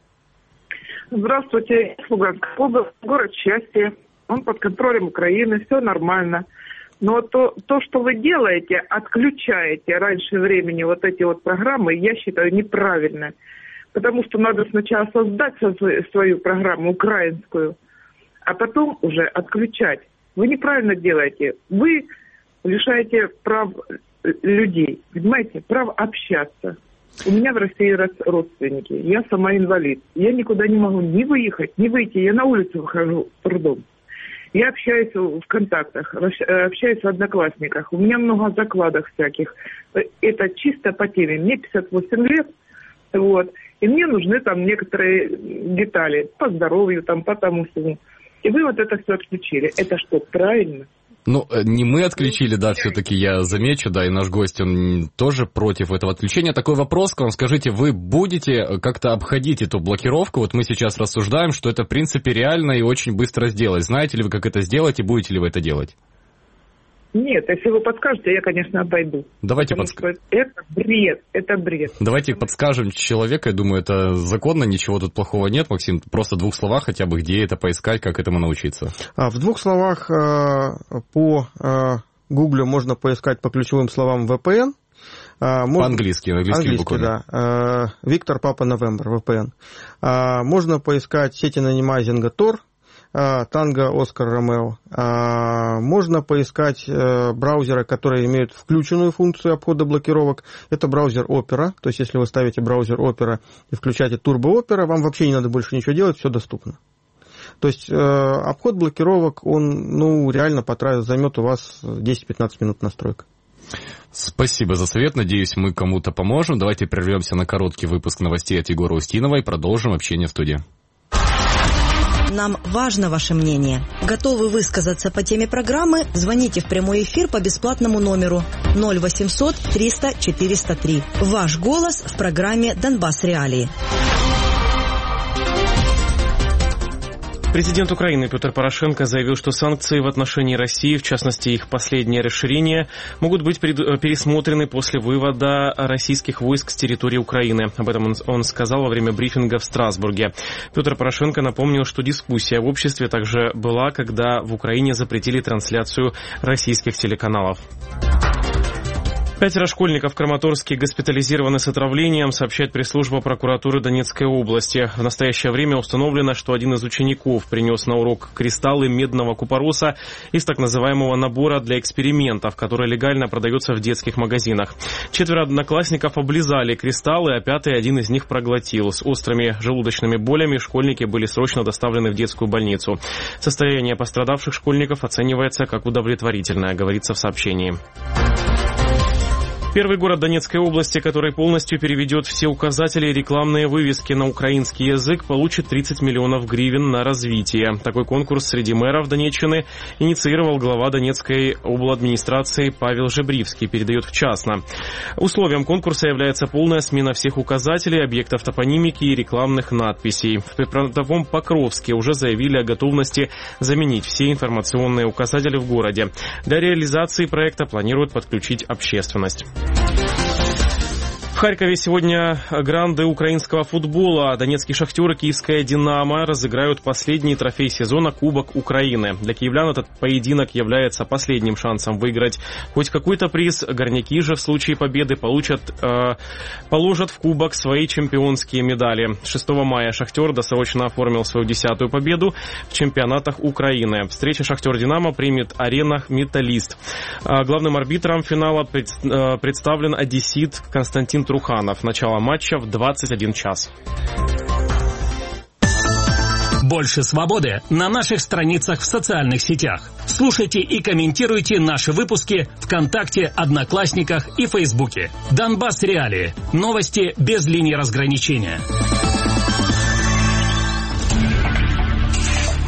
Здравствуйте, Луганская область, город счастья. Он под контролем Украины, все нормально. Но то, то, что вы делаете, отключаете раньше времени вот эти вот программы, я считаю неправильно. Потому что надо сначала создать свою программу украинскую, а потом уже отключать. Вы неправильно делаете. Вы лишаете прав людей, понимаете, прав общаться. У меня в России родственники, я сама инвалид. Я никуда не могу ни выехать, ни выйти. Я на улицу выхожу с трудом. Я общаюсь в контактах, общаюсь в Одноклассниках. У меня много закладок всяких. Это чисто по теме. Мне пятьдесят восемь лет, вот, и мне нужны там некоторые детали по здоровью, там, по тому всему. И вы вот это все отключили. Это что, правильно? Ну, не мы отключили, да, все-таки я замечу, да, и наш гость, он тоже против этого отключения. Такой вопрос к вам, скажите, вы будете как-то обходить эту блокировку? Вот мы сейчас рассуждаем, что это, в принципе, реально и очень быстро сделать. Знаете ли вы, как это сделать, и будете ли вы это делать? Нет, если вы подскажете, я, конечно, обойду. Давайте подскажем. Это бред, это бред. Давайте подскажем человека, я думаю, это законно, ничего тут плохого нет. Максим, просто в двух словах хотя бы, где это поискать, как этому научиться? А, в двух словах по Гуглю можно поискать по ключевым словам ви пи эн. Можно... По-английски, английскими буквами. Да. Виктор, Папа, Новембр, ви пи эн. Можно поискать сети анонимайзинга Тор. Танго, Оскар, Ромео. Можно поискать браузеры, которые имеют включенную функцию обхода блокировок. Это браузер Opera. То есть, если вы ставите браузер Opera и включаете Turbo Opera, вам вообще не надо больше ничего делать, все доступно. То есть, обход блокировок, он, ну, реально потратит, займет у вас десять-пятнадцать минут настройка. Спасибо за совет. Надеюсь, мы кому-то поможем. Давайте прервемся на короткий выпуск новостей от Егора Устинова и продолжим общение в студии. Нам важно ваше мнение. Готовы высказаться по теме программы? Звоните в прямой эфир по бесплатному номеру ноль восемьсот триста четыреста три. Ваш голос в программе «Донбасс Реалии». Президент Украины Петр Порошенко заявил, что санкции в отношении России, в частности их последнее расширение, могут быть пересмотрены после вывода российских войск с территории Украины. Об этом он, он сказал во время брифинга в Страсбурге. Петр Порошенко напомнил, что дискуссия в обществе также была, когда в Украине запретили трансляцию российских телеканалов. Пятеро школьников в Краматорске госпитализированы с отравлением, сообщает пресс-служба прокуратуры Донецкой области. В настоящее время установлено, что один из учеников принес на урок кристаллы медного купороса из так называемого набора для экспериментов, который легально продается в детских магазинах. Четверо одноклассников облизали кристаллы, а пятый один из них проглотил. С острыми желудочными болями школьники были срочно доставлены в детскую больницу. Состояние пострадавших школьников оценивается как удовлетворительное, говорится в сообщении. Первый город Донецкой области, который полностью переведет все указатели и рекламные вывески на украинский язык, получит тридцать миллионов гривен на развитие. Такой конкурс среди мэров Донеччины инициировал глава Донецкой обладминистрации Павел Жебривский, передает в частно. Условием конкурса является полная смена всех указателей, объектов топонимики и рекламных надписей. В прифронтовом Покровске уже заявили о готовности заменить все информационные указатели в городе. Для реализации проекта планируют подключить общественность. В Харькове сегодня гранды украинского футбола. Донецкий «Шахтер» и киевская «Динамо» разыграют последний трофей сезона Кубок Украины. Для киевлян этот поединок является последним шансом выиграть хоть какой-то приз. Горняки же в случае победы получат, э, положат в кубок свои чемпионские медали. шестого мая «Шахтер» досрочно оформил свою десятую победу в чемпионатах Украины. Встреча «Шахтер-Динамо» примет арена «Металлист». Главным арбитром финала представлен одессит Константин Труханов. Начало матча в двадцать один час. Больше свободы на наших страницах в социальных сетях. Слушайте и комментируйте наши выпуски ВКонтакте, Одноклассниках и Фейсбуке. Донбасс Реалии. Новости без линии разграничения.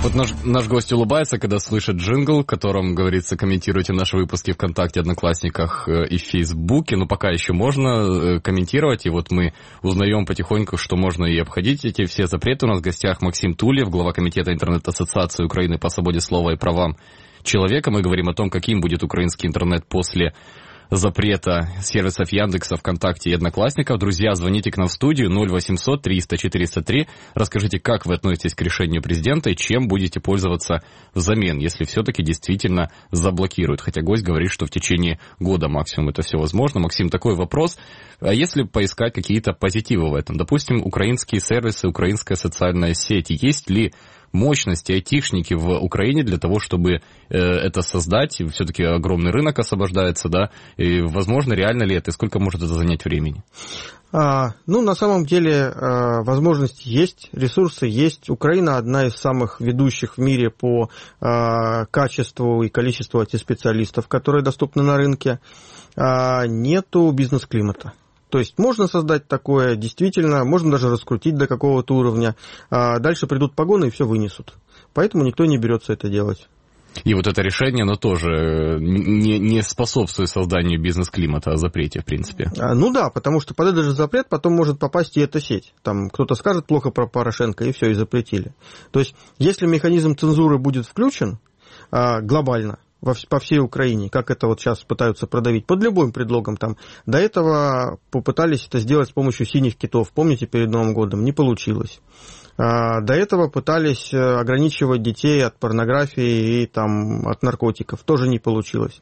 Вот наш, наш гость улыбается, когда слышит джингл, в котором говорится: комментируйте наши выпуски ВКонтакте, Одноклассниках и в Фейсбуке. Но пока еще можно комментировать, и вот мы узнаем потихоньку, что можно и обходить эти все запреты. У нас в гостях Максим Тулев, глава комитета Интернет-ассоциации Украины по свободе слова и правам человека. Мы говорим о том, каким будет украинский интернет после запрета сервисов Яндекса, ВКонтакте и Одноклассников. Друзья, звоните к нам в студию ноль восемьсот триста четыреста три. Расскажите, как вы относитесь к решению президента и чем будете пользоваться взамен, если все-таки действительно заблокируют. Хотя гость говорит, что в течение года максимум это все возможно. Максим, такой вопрос. А если поискать какие-то позитивы в этом? Допустим, украинские сервисы, украинская социальная сеть. Есть ли мощности, айтишники в Украине для того, чтобы э, это создать? Все-таки огромный рынок освобождается, да? И, возможно, реально ли это? И сколько может это занять времени? А, ну, на самом деле, а, возможности есть, ресурсы есть. Украина одна из самых ведущих в мире по а, качеству и количеству ай ти-специалистов, которые доступны на рынке. А, нету бизнес-климата. То есть можно создать такое, действительно, можно даже раскрутить до какого-то уровня, а дальше придут погоны и все вынесут. Поэтому никто не берется это делать. И вот это решение, оно тоже не, не способствует созданию бизнес-климата, о запрете, в принципе. А, ну да, потому что под этот же запрет потом может попасть и эта сеть. Там кто-то скажет плохо про Порошенко, и все, и запретили. То есть если механизм цензуры будет включен а, глобально, по всей Украине, как это вот сейчас пытаются продавить, под любым предлогом там. До этого попытались это сделать с помощью синих китов, помните, перед Новым годом, не получилось. До этого пытались ограничивать детей от порнографии и там, от наркотиков, тоже не получилось.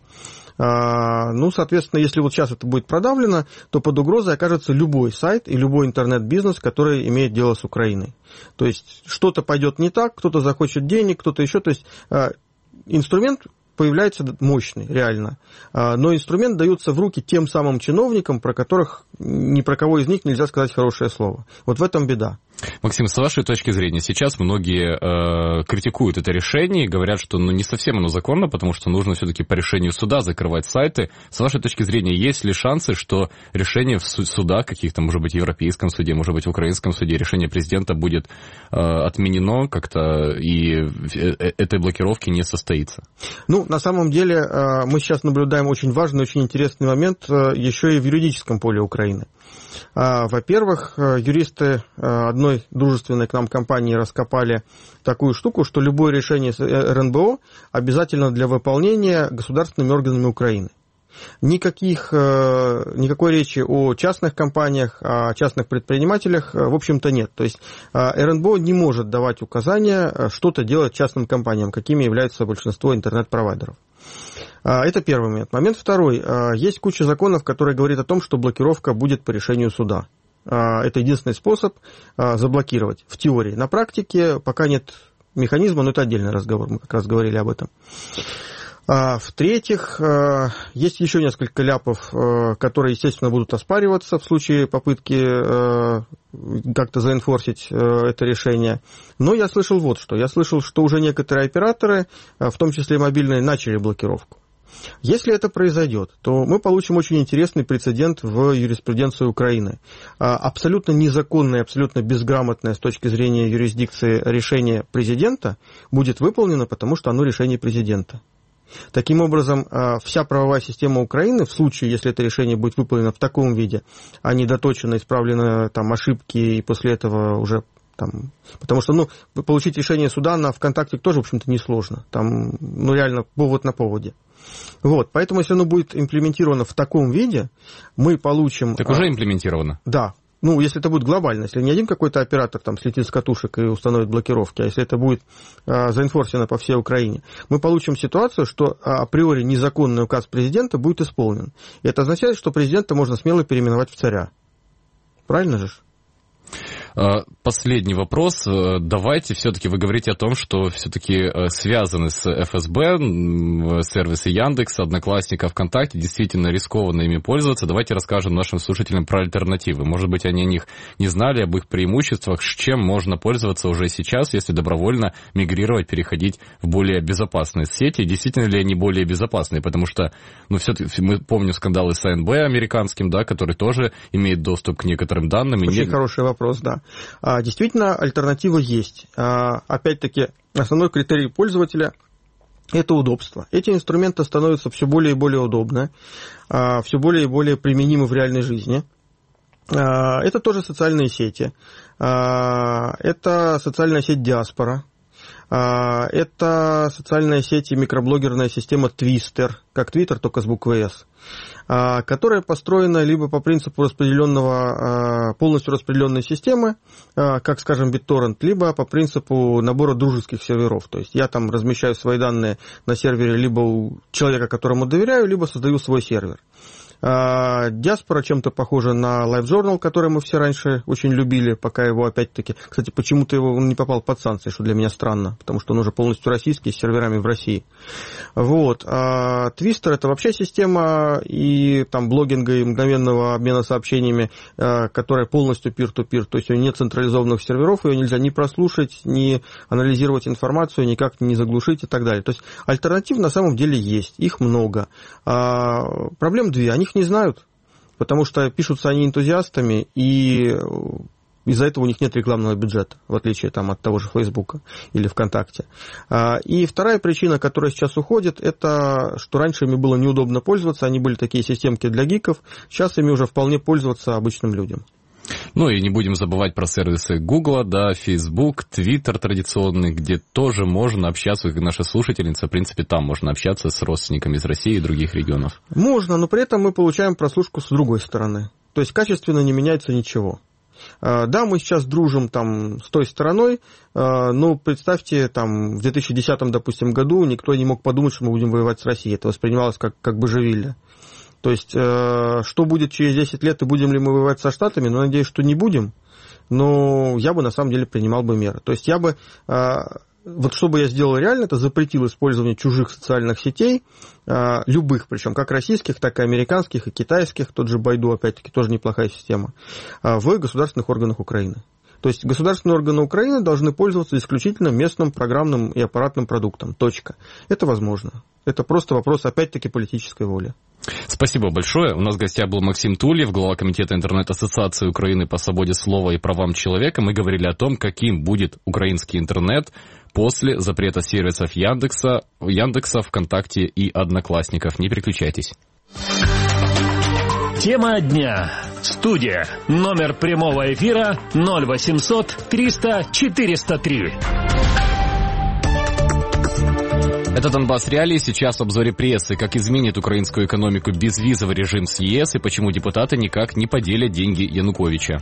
Ну, соответственно, если вот сейчас это будет продавлено, то под угрозой окажется любой сайт и любой интернет-бизнес, который имеет дело с Украиной. То есть что-то пойдет не так, кто-то захочет денег, кто-то еще. То есть инструмент появляется мощный, реально. Но инструмент дается в руки тем самым чиновникам, про которых ни про кого из них нельзя сказать хорошее слово. Вот в этом беда. Максим, с вашей точки зрения, сейчас многие э, критикуют это решение и говорят, что ну, не совсем оно законно, потому что нужно все-таки по решению суда закрывать сайты. С вашей точки зрения, есть ли шансы, что решение в судах, каких-то, может быть, в Европейском суде, может быть, в Украинском суде, решение президента будет э, отменено как-то, и этой блокировки не состоится? Ну, на самом деле, э, мы сейчас наблюдаем очень важный, очень интересный момент э, еще и в юридическом поле Украины. Во-первых, юристы одной дружественной к нам компании раскопали такую штуку, что любое решение эр эн бэ о обязательно для выполнения государственными органами Украины. Никаких, никакой речи о частных компаниях, о частных предпринимателях, в общем-то, нет. То есть эр эн бэ о не может давать указания что-то делать частным компаниям, какими является большинство интернет-провайдеров. Это первый момент. Момент второй. Есть куча законов, которые говорят о том, что блокировка будет по решению суда. Это единственный способ заблокировать в теории. На практике пока нет механизма, но это отдельный разговор, мы как раз говорили об этом. В-третьих, есть еще несколько ляпов, которые, естественно, будут оспариваться в случае попытки как-то заинфорсить это решение. Но я слышал вот что. Я слышал, что уже некоторые операторы, в том числе и мобильные, начали блокировку. Если это произойдет, то мы получим очень интересный прецедент в юриспруденции Украины. Абсолютно незаконное, абсолютно безграмотное с точки зрения юрисдикции решение президента будет выполнено, потому что оно решение президента. Таким образом, вся правовая система Украины, в случае, если это решение будет выполнено в таком виде, а не доточено, исправлены там ошибки, и после этого уже там... Потому что, ну, получить решение суда на ВКонтакте тоже, в общем-то, несложно. Там, ну, реально, повод на поводе. Вот, поэтому, если оно будет имплементировано в таком виде, мы получим... Так уже имплементировано? Да. Ну, если это будет глобально, если не один какой-то оператор там слетит с катушек и установит блокировки, а если это будет а, заинфорсено по всей Украине, мы получим ситуацию, что а, априори незаконный указ президента будет исполнен. И это означает, что президента можно смело переименовать в царя. Правильно же? Последний вопрос. Давайте все-таки вы говорите о том, что все-таки связаны с эф эс бэ сервисы Яндекс, Одноклассников, ВКонтакте, действительно рискованно ими пользоваться. Давайте расскажем нашим слушателям про альтернативы. Может быть, они о них не знали, об их преимуществах, с чем можно пользоваться уже сейчас, если добровольно мигрировать, переходить в более безопасные сети. Действительно ли они более безопасные? Потому что, ну, все-таки мы помним скандалы с а эн бэ американским, да, который тоже имеет доступ к некоторым данным. Очень и не... хороший вопрос, да. Действительно, альтернатива есть. Опять-таки, основной критерий пользователя – это удобство. Эти инструменты становятся все более и более удобны, все более и более применимы в реальной жизни. Это тоже социальные сети. Это социальная сеть «Диаспора». Это социальная сеть и микроблогерная система Twister, как Twitter, только с буквой «С», которая построена либо по принципу распределенного, полностью распределенной системы, как, скажем, BitTorrent, либо по принципу набора дружеских серверов. То есть я там размещаю свои данные на сервере либо у человека, которому доверяю, либо создаю свой сервер. Диаспора чем-то похожа на LiveJournal, который мы все раньше очень любили, пока его опять-таки... Кстати, почему-то его он не попал под санкции, что для меня странно, потому что он уже полностью российский, с серверами в России. Вот. А Twister — это вообще система и там блогинга, и мгновенного обмена сообщениями, которая полностью peer-to-peer, то есть у нее нет централизованных серверов, ее нельзя ни прослушать, ни анализировать информацию, никак не заглушить и так далее. То есть альтернатив на самом деле есть, их много. А проблем две, они не знают, потому что пишутся они энтузиастами, и из-за этого у них нет рекламного бюджета, в отличие там, от того же Фейсбука или ВКонтакте. И вторая причина, которая сейчас уходит, это что раньше ими было неудобно пользоваться, они были такие системки для гиков, сейчас ими уже вполне пользоваться обычным людям. Ну и не будем забывать про сервисы Google, да, Facebook, Twitter традиционный, где тоже можно общаться, как наша слушательница, в принципе, там можно общаться с родственниками из России и других регионов. Можно, но при этом мы получаем прослушку с другой стороны. То есть качественно не меняется ничего. Да, мы сейчас дружим там с той стороной, но представьте, там в две тысячи десятом, допустим, году никто не мог подумать, что мы будем воевать с Россией. Это воспринималось как, как божевилье. То есть, что будет через десять лет и будем ли мы воевать со Штатами, ну, надеюсь, что не будем, но я бы, на самом деле, принимал бы меры. То есть, я бы, вот что бы я сделал реально, это запретил использование чужих социальных сетей, любых, причем как российских, так и американских, и китайских, тот же Байду, опять-таки, тоже неплохая система, в государственных органах Украины. То есть государственные органы Украины должны пользоваться исключительно местным программным и аппаратным продуктом. Точка. Это возможно. Это просто вопрос, опять-таки, политической воли. Спасибо большое. У нас в гостях был Максим Тульев, глава комитета Интернет-ассоциации Украины по свободе слова и правам человека. Мы говорили о том, каким будет украинский интернет после запрета сервисов Яндекса, Яндекса, ВКонтакте и Одноклассников. Не переключайтесь. Тема дня. Студия. Номер прямого эфира ноль восемьсот триста четыреста три. Это Донбасс Реалии. Сейчас в обзоре прессы. Как изменит украинскую экономику безвизовый режим с ЕС и почему депутаты никак не поделят деньги Януковича.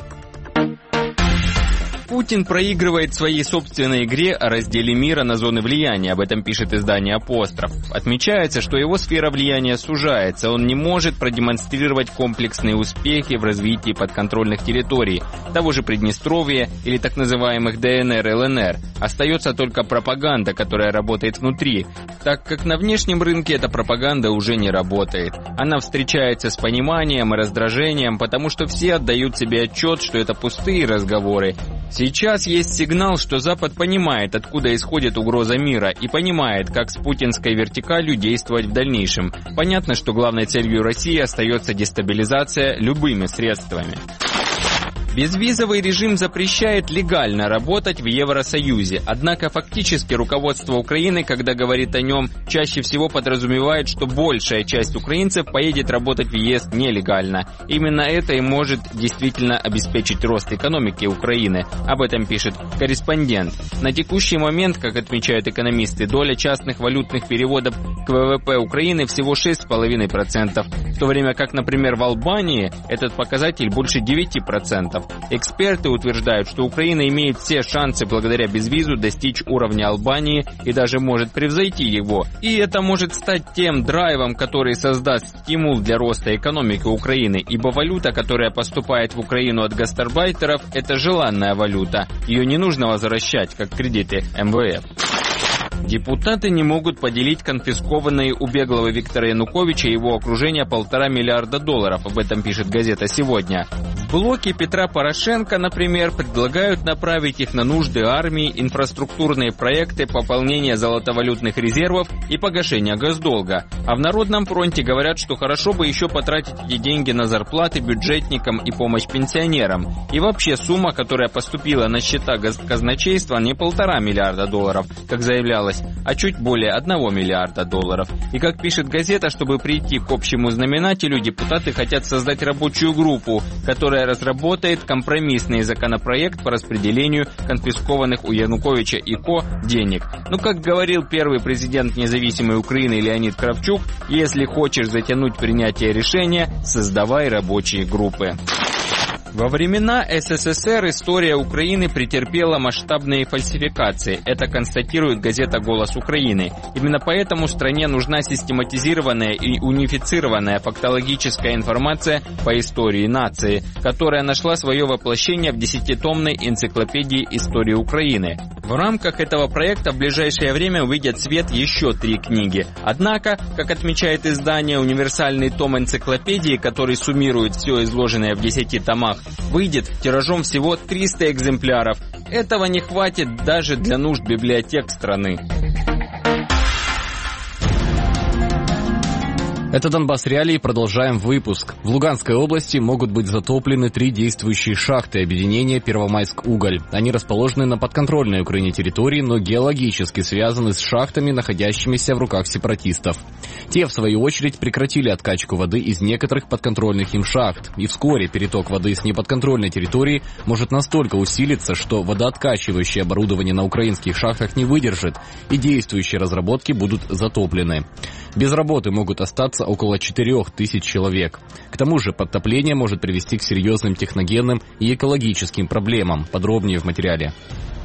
Путин проигрывает в своей собственной игре о разделе мира на зоны влияния, об этом пишет издание «Апостроф». Отмечается, что его сфера влияния сужается, он не может продемонстрировать комплексные успехи в развитии подконтрольных территорий, того же Приднестровья или так называемых ДНР, ЛНР. Остается только пропаганда, которая работает внутри, так как на внешнем рынке эта пропаганда уже не работает. Она встречается с пониманием и раздражением, потому что все отдают себе отчет, что это пустые разговоры. Сейчас есть сигнал, что Запад понимает, откуда исходит угроза мира, и понимает, как с путинской вертикалью действовать в дальнейшем. Понятно, что главной целью России остается дестабилизация любыми средствами. Безвизовый режим запрещает легально работать в Евросоюзе, однако фактически руководство Украины, когда говорит о нем, чаще всего подразумевает, что большая часть украинцев поедет работать в ЕС нелегально. Именно это и может действительно обеспечить рост экономики Украины. Об этом пишет корреспондент. На текущий момент, как отмечают экономисты, доля частных валютных переводов к ВВП Украины всего шесть целых пять десятых процента, в то время как, например, в Албании этот показатель больше девять процентов. Эксперты утверждают, что Украина имеет все шансы благодаря безвизу достичь уровня Албании и даже может превзойти его. И это может стать тем драйвом, который создаст стимул для роста экономики Украины, ибо валюта, которая поступает в Украину от гастарбайтеров, это желанная валюта. Ее не нужно возвращать, как кредиты эм вэ эф. Депутаты не могут поделить конфискованные у беглого Виктора Януковича и его окружения полтора миллиарда долларов, об этом пишет газета «Сегодня». В блоке Петра Порошенко, например, предлагают направить их на нужды армии, инфраструктурные проекты, пополнение золотовалютных резервов и погашение госдолга. А в Народном фронте говорят, что хорошо бы еще потратить эти деньги на зарплаты бюджетникам и помощь пенсионерам. И вообще сумма, которая поступила на счета казначейства, не полтора миллиарда долларов, как заявлялось, а чуть более одного миллиарда долларов. И как пишет газета, чтобы прийти к общему знаменателю, депутаты хотят создать рабочую группу, которая разработает компромиссный законопроект по распределению конфискованных у Януковича и ко денег. Ну, как говорил первый президент независимой Украины Леонид Кравчук, если хочешь затянуть принятие решения, создавай рабочие группы. Во времена СССР история Украины претерпела масштабные фальсификации. Это констатирует газета «Голос Украины». Именно поэтому стране нужна систематизированная и унифицированная фактологическая информация по истории нации, которая нашла свое воплощение в десятитомной энциклопедии истории Украины. В рамках этого проекта в ближайшее время увидят свет еще три книги. Однако, как отмечает издание, универсальный том энциклопедии, который суммирует все изложенное в десяти томах, выйдет тиражом всего триста экземпляров. Этого не хватит даже для нужд библиотек страны. Это Донбасс Реалии, продолжаем выпуск. В Луганской области могут быть затоплены три действующие шахты объединения Первомайск-Уголь. Они расположены на подконтрольной Украине территории, но геологически связаны с шахтами, находящимися в руках сепаратистов. Те, в свою очередь, прекратили откачку воды из некоторых подконтрольных им шахт. И вскоре переток воды с неподконтрольной территории может настолько усилиться, что водооткачивающее оборудование на украинских шахтах не выдержит, и действующие разработки будут затоплены. Без работы могут остаться около четырех тысяч человек. К тому же подтопление может привести к серьезным техногенным и экологическим проблемам. Подробнее в материале.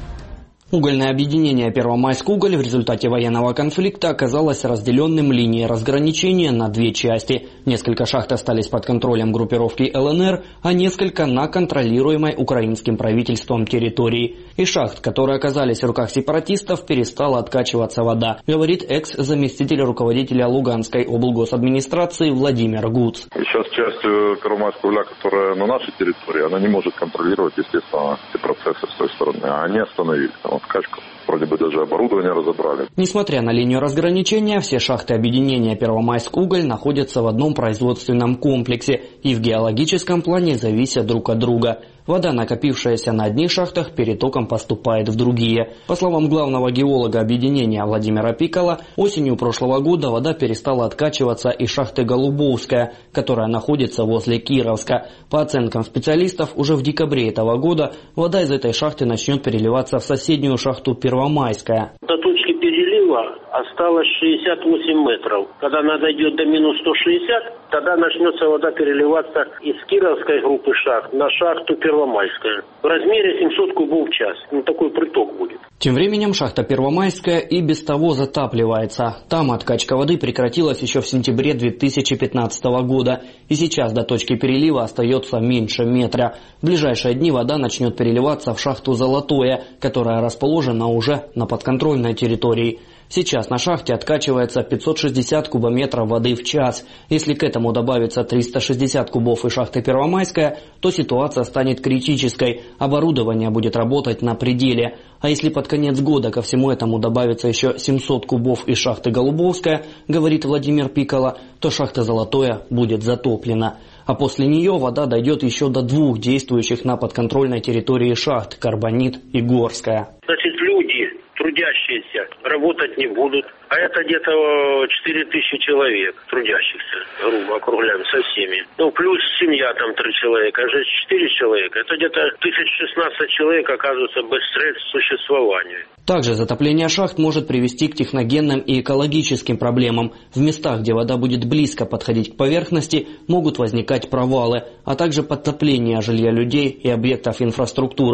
Угольное объединение «Первомайск-Уголь» в результате военного конфликта оказалось разделенным линией разграничения на две части. Несколько шахт остались под контролем группировки ЛНР, а несколько на контролируемой украинским правительством территории. Из шахт, которые оказались в руках сепаратистов, перестала откачиваться вода, говорит экс-заместитель руководителя Луганской облгосадминистрации Владимир Гуц. Сейчас часть Первомайска-Угля, которая на нашей территории, она не может контролировать, естественно, эти процессы с той стороны, а они остановились. Откачку. Вроде бы даже оборудование разобрали. Несмотря на линию разграничения, все шахты объединения Первомайск-Уголь находятся в одном производственном комплексе и в геологическом плане зависят друг от друга. Вода, накопившаяся на одних шахтах, перетоком поступает в другие. По словам главного геолога объединения Владимира Пикала, осенью прошлого года вода перестала откачиваться из шахты Голубовская, которая находится возле Кировска. По оценкам специалистов, уже в декабре этого года вода из этой шахты начнет переливаться в соседнюю шахту Первомайская. До точки перелива осталось шестьдесят восемь метров. Когда она дойдет до минус сто шестьдесят, тогда начнется вода переливаться из Кировской группы шахт на шахту Первомайская. В размере семьсот кубов в час. Ну, такой приток будет. Тем временем шахта Первомайская и без того затапливается. Там откачка воды прекратилась еще в сентябре две тысячи пятнадцатого года. И сейчас до точки перелива остается меньше метра. В ближайшие дни вода начнет переливаться в шахту Золотое, которая расположена уже на подконтрольной территории. Сейчас на шахте откачивается пятьсот шестьдесят кубометров воды в час. Если к этому добавится триста шестьдесят кубов из шахты Первомайская, то ситуация станет критической. Оборудование будет работать на пределе. А если под конец года ко всему этому добавится еще семьсот кубов из шахты Голубовская, говорит Владимир Пикало, то шахта Золотое будет затоплена. А после нее вода дойдет еще до двух действующих на подконтрольной территории шахт – Карбонит и Горская. Значит, люди, трудящиеся, работать не будут. А это где-то четыре тысячи человек трудящихся, грубо округляем, со всеми. Ну, плюс семья там три человека, а же четыре человека. Это где-то тысяча шестнадцать человек оказываются без средств к существованию. Также затопление шахт может привести к техногенным и экологическим проблемам. В местах, где вода будет близко подходить к поверхности, могут возникать провалы, а также подтопление жилья людей и объектов инфраструктуры.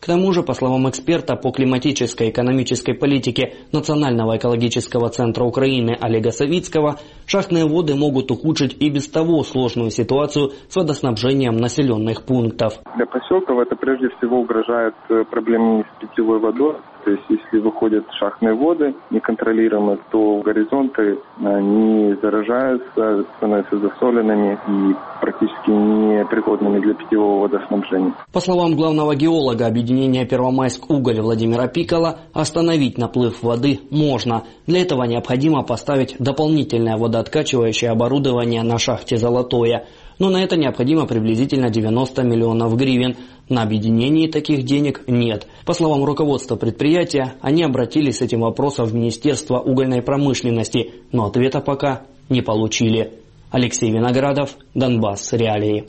К тому же, по словам эксперта по климатической и экономической политике Национального экологического центра Украины Олега Савицкого, шахтные воды могут ухудшить и без того сложную ситуацию с водоснабжением населенных пунктов. Для поселков это прежде всего угрожает проблемами с питьевой водой. То есть, если выходят шахтные воды неконтролируемые, то горизонты не заражаются, становятся засоленными и практически непригодными для питьевого водоснабжения. По словам главного геолога объединения «Первомайск Уголь» Владимира Пикола, остановить наплыв воды можно. Для этого необходимо поставить дополнительное водооткачивающее оборудование на шахте «Золотое». Но на это необходимо приблизительно девяносто миллионов гривен. На объединении таких денег нет. По словам руководства предприятия, они обратились с этим вопросом в Министерство угольной промышленности, но ответа пока не получили. Алексей Виноградов, Донбасс. Реалии.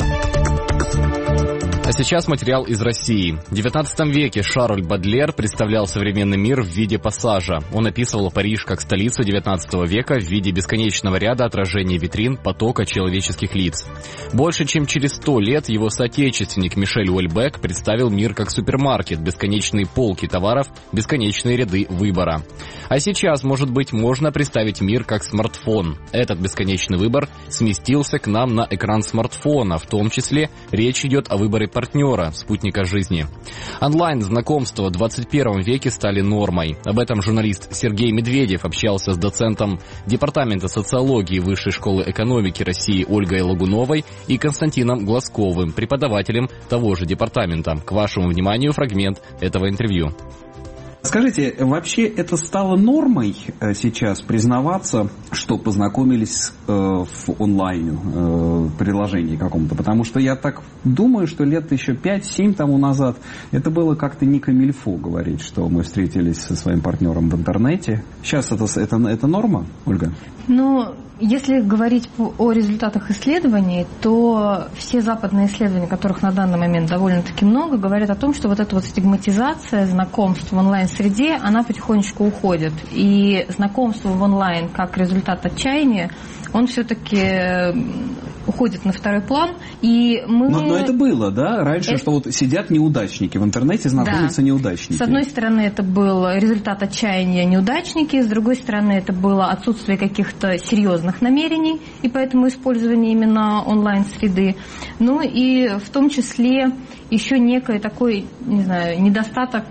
А сейчас материал из России. В девятнадцатом веке Шарль Бодлер представлял современный мир в виде пассажа. Он описывал Париж как столицу девятнадцатого века в виде бесконечного ряда отражений витрин потока человеческих лиц. Больше чем через сто лет его соотечественник Мишель Уэльбек представил мир как супермаркет, бесконечные полки товаров, бесконечные ряды выбора. А сейчас, может быть, можно представить мир как смартфон. Этот бесконечный выбор сместился к нам на экран смартфона, в том числе речь идет о выборе партнера, спутника жизни. Онлайн-знакомства в двадцать первом веке стали нормой. Об этом журналист Сергей Медведев общался с доцентом Департамента социологии Высшей школы экономики России Ольгой Лагуновой и Константином Глазковым, преподавателем того же департамента. К вашему вниманию фрагмент этого интервью. Скажите, вообще это стало нормой сейчас признаваться, что познакомились э, в онлайн э, приложении каком-то? Потому что я так думаю, что лет еще пять-семь тому назад это было как-то не камильфо говорить, что мы встретились со своим партнером в интернете. Сейчас это, это, это норма, Ольга? Ну, если говорить о результатах исследований, то все западные исследования, которых на данный момент довольно-таки много, говорят о том, что вот эта вот стигматизация знакомств в онлайн-среде, она потихонечку уходит. И знакомство в онлайн как результат отчаяния, он все-таки уходит на второй план. И мы... но, но это было, да? Раньше, это... что вот сидят неудачники, в интернете знакомятся, да, неудачники. С одной стороны, это был результат отчаяния неудачники, с другой стороны, это было отсутствие каких-то серьезных намерений, и поэтому использование именно онлайн-среды. Ну и в том числе еще некий такой, не знаю, недостаток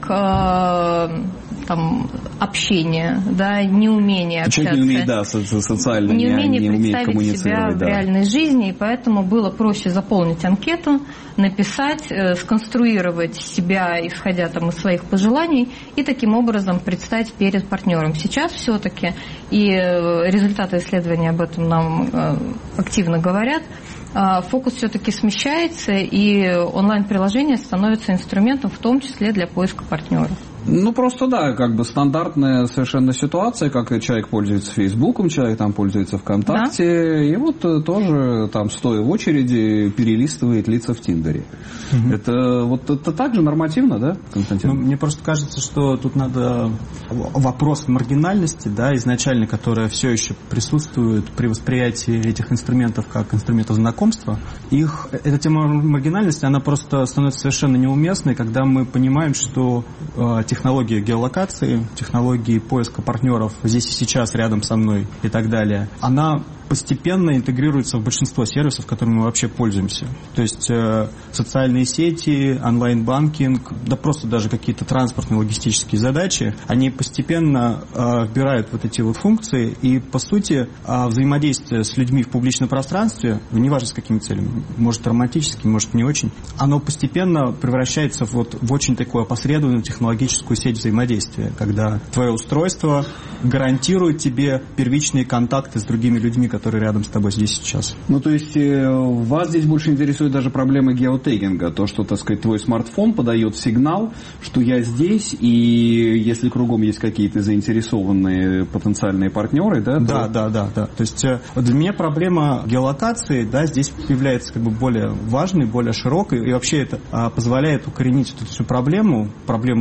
э, там, общения, да, неумение общаться. Человек не умеет, да, социально, неумение не, не умеет представить себя в да. реальной жизни, и поэтому было проще заполнить анкету, написать, э, сконструировать себя, исходя там из своих пожеланий, и таким образом представить перед партнером. Сейчас все-таки, и результаты исследования об этом нам э, активно говорят, фокус все-таки смещается, и онлайн-приложение становится инструментом, в том числе для поиска партнеров. Ну, просто, да, как бы стандартная совершенно ситуация, как человек пользуется Фейсбуком, человек там пользуется ВКонтакте, да. И вот тоже там, стоя в очереди, перелистывает лица в Тиндере. Угу. Это вот это так же нормативно, да, Константин? Ну, мне просто кажется, что тут надо вопрос маргинальности, да, изначально, которая все еще присутствует при восприятии этих инструментов как инструментов знакомства. Их, эта тема маргинальности, она просто становится совершенно неуместной, когда мы понимаем, что э, технологии геолокации, технологии поиска партнеров здесь и сейчас, рядом со мной и так далее, она постепенно интегрируется в большинство сервисов, которыми мы вообще пользуемся. То есть э, социальные сети, онлайн-банкинг, да просто даже какие-то транспортные логистические задачи, они постепенно э, вбирают вот эти вот функции, и по сути э, взаимодействие с людьми в публичном пространстве, неважно с какими целями, может романтически, может не очень, оно постепенно превращается вот в очень такую опосредованную технологическую сеть взаимодействия, когда твое устройство гарантирует тебе первичные контакты с другими людьми, которые рядом с тобой здесь сейчас. Ну, то есть, вас здесь больше интересует даже проблема геотегинга, то, что, так сказать, твой смартфон подает сигнал, что я здесь, и если кругом есть какие-то заинтересованные потенциальные партнеры, да? Да, то... да, да, да. То есть, для меня проблема геолокации, да, здесь является как бы более важной, более широкой, и вообще это позволяет укоренить эту всю проблему, проблему знакомств,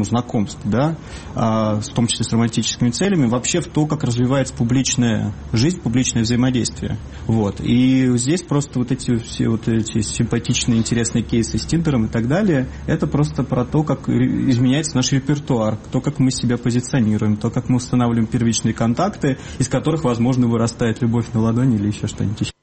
знакомств, да, в том числе с романтическими целями, вообще в то, как развивается публичная жизнь, публичное взаимодействие. Вот. И здесь просто вот эти все вот эти симпатичные, интересные кейсы с Тиндером и так далее, это просто про то, как изменяется наш репертуар, то, как мы себя позиционируем, то, как мы устанавливаем первичные контакты, из которых, возможно, вырастает любовь на ладони или еще что-нибудь еще.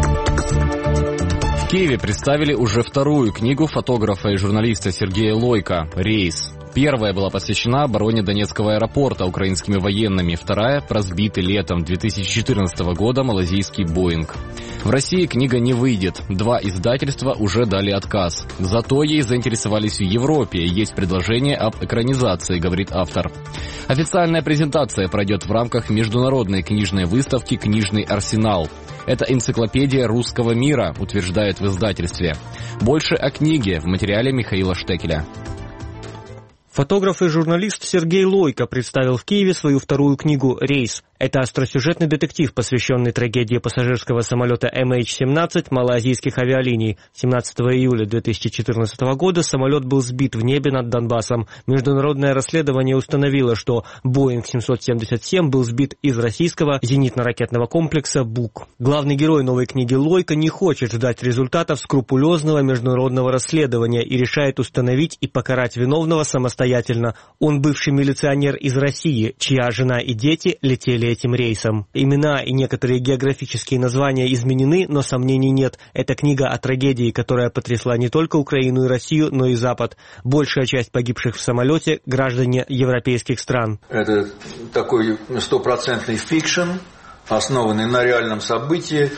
В Киеве представили уже вторую книгу фотографа и журналиста Сергея Лойко «Рейс». Первая была посвящена обороне Донецкого аэропорта украинскими военными, вторая – про сбитый летом две тысячи четырнадцатого года малазийский «Боинг». В России книга не выйдет, два издательства уже дали отказ. Зато ей заинтересовались в Европе, есть предложение об экранизации, говорит автор. Официальная презентация пройдет в рамках международной книжной выставки «Книжный арсенал». Это энциклопедия русского мира, утверждают в издательстве. Больше о книге в материале Михаила Штекеля. Фотограф и журналист Сергей Лойко представил в Киеве свою вторую книгу «Рейс». Это остросюжетный детектив, посвященный трагедии пассажирского самолета эм эйч семнадцать малоазийских авиалиний. семнадцатого июля две тысячи четырнадцатого года самолет был сбит в небе над Донбассом. Международное расследование установило, что Боинг семьсот семьдесят семь был сбит из российского зенитно-ракетного комплекса «Бук». Главный герой новой книги Лойко не хочет ждать результатов скрупулезного международного расследования и решает установить и покарать виновного самостоятельно. Он бывший милиционер из России, чья жена и дети летели этим рейсом. Имена и некоторые географические названия изменены, но сомнений нет. Это книга о трагедии, которая потрясла не только Украину и Россию, но и Запад. Большая часть погибших в самолете – граждане европейских стран. Это такой стопроцентный фикшн, основанный на реальном событии.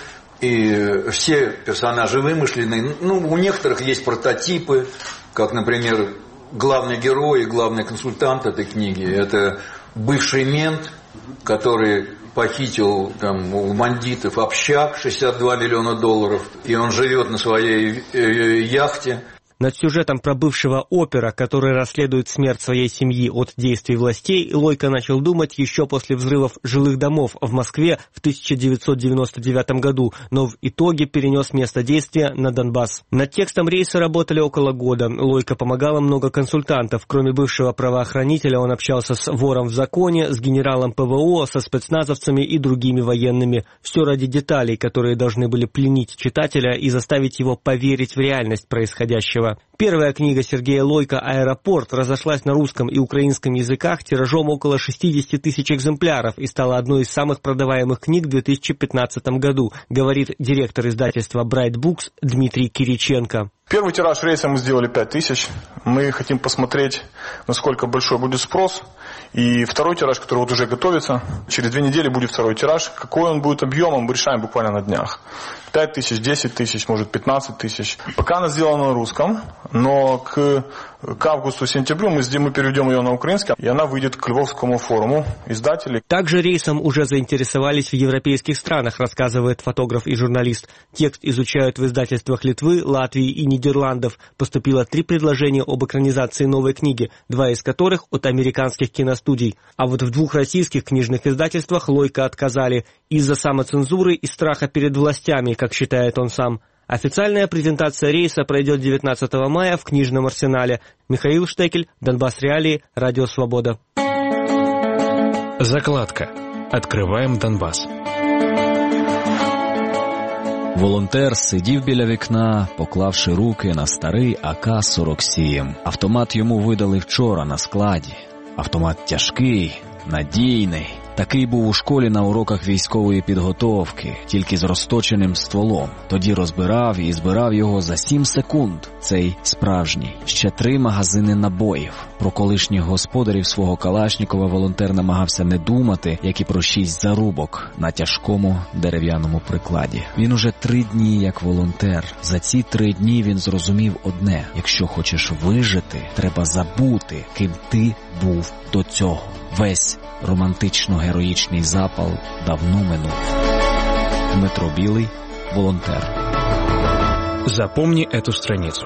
И все персонажи вымышленные. Ну, у некоторых есть прототипы, как, например, главный герой и главный консультант этой книги. Это бывший мент, который похитил там, у бандитов общак шестьдесят два миллиона долларов, и он живет на своей э, яхте. Над сюжетом про бывшего опера, который расследует смерть своей семьи от действий властей, Лойко начал думать еще после взрывов жилых домов в Москве в тысяча девятьсот девяносто девятом году, но в итоге перенес место действия на Донбасс. Над текстом «Рейса» работали около года. Лойко помогало много консультантов. Кроме бывшего правоохранителя, он общался с вором в законе, с генералом пэ вэ о, со спецназовцами и другими военными. Все ради деталей, которые должны были пленить читателя и заставить его поверить в реальность происходящего. Первая книга Сергея Лойко «Аэропорт» разошлась на русском и украинском языках тиражом около шестьдесят тысяч экземпляров и стала одной из самых продаваемых книг в две тысячи пятнадцатом году, говорит директор издательства Bright Books Дмитрий Кириченко. Первый тираж «Рейса» мы сделали пять тысяч. Мы хотим посмотреть, насколько большой будет спрос. И второй тираж, который вот уже готовится, через две недели будет второй тираж. Какой он будет объемом, мы решаем буквально на днях. пять тысяч, десять тысяч, может пятнадцать тысяч. Пока она сделана на русском, но к, к августу-сентябрю мы, мы переведем ее на украинский, и она выйдет к Львовскому форуму издателей. Также «Рейсом» уже заинтересовались в европейских странах, рассказывает фотограф и журналист. Текст изучают в издательствах Литвы, Латвии и Нидерландов. Поступило три предложения об экранизации новой книги, два из которых от американских киностудий. А вот в двух российских книжных издательствах Лойко отказали из-за самоцензуры и страха перед властями, как считает он сам. Официальная презентация «Рейса» пройдет девятнадцатого мая в книжном арсенале. Михаил Штекель, Донбасс Реалии, Радио Свобода. Закладка. Откриваємо Донбас. Волонтер сидів біля вікна, поклавши руки на старий а ка сорок сім. Автомат йому видали вчора на складі. Автомат тяжкий, надійний. Такий був у школі на уроках військової підготовки, тільки з розточеним стволом. Тоді розбирав і збирав його за сім секунд. Цей справжній. Ще три магазини набоїв. Про колишніх господарів свого Калашнікова волонтер намагався не думати, як і про шість зарубок на тяжкому дерев'яному прикладі. Він уже три дні як волонтер. За ці три дні він зрозумів одне. Якщо хочеш вижити, треба забути, ким ти був до цього. Весь романтично-героїчний запал давно минув. Дмитро Білий, волонтер. Запомни эту страницу.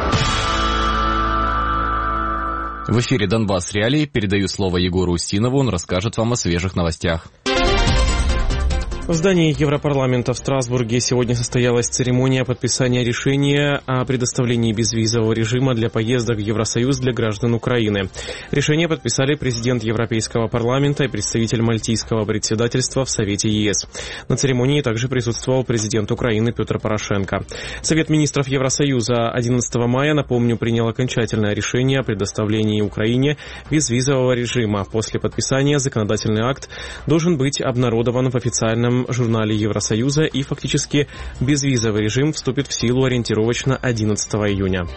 В эфире «Донбасс Реалии». Передаю слово Егору Устинову. Он расскажет вам о свежих новостях. В здании Европарламента в Страсбурге сегодня состоялась церемония подписания решения о предоставлении безвизового режима для поездок в Евросоюз для граждан Украины. Решение подписали президент Европейского парламента и представитель мальтийского председательства в Совете ЕС. На церемонии также присутствовал президент Украины Петр Порошенко. Совет министров Евросоюза одиннадцатого мая, напомню, принял окончательное решение о предоставлении Украине безвизового режима. После подписания законодательный акт должен быть обнародован в официальном журнале Евросоюза, и фактически безвизовый режим вступит в силу ориентировочно одиннадцатого июня.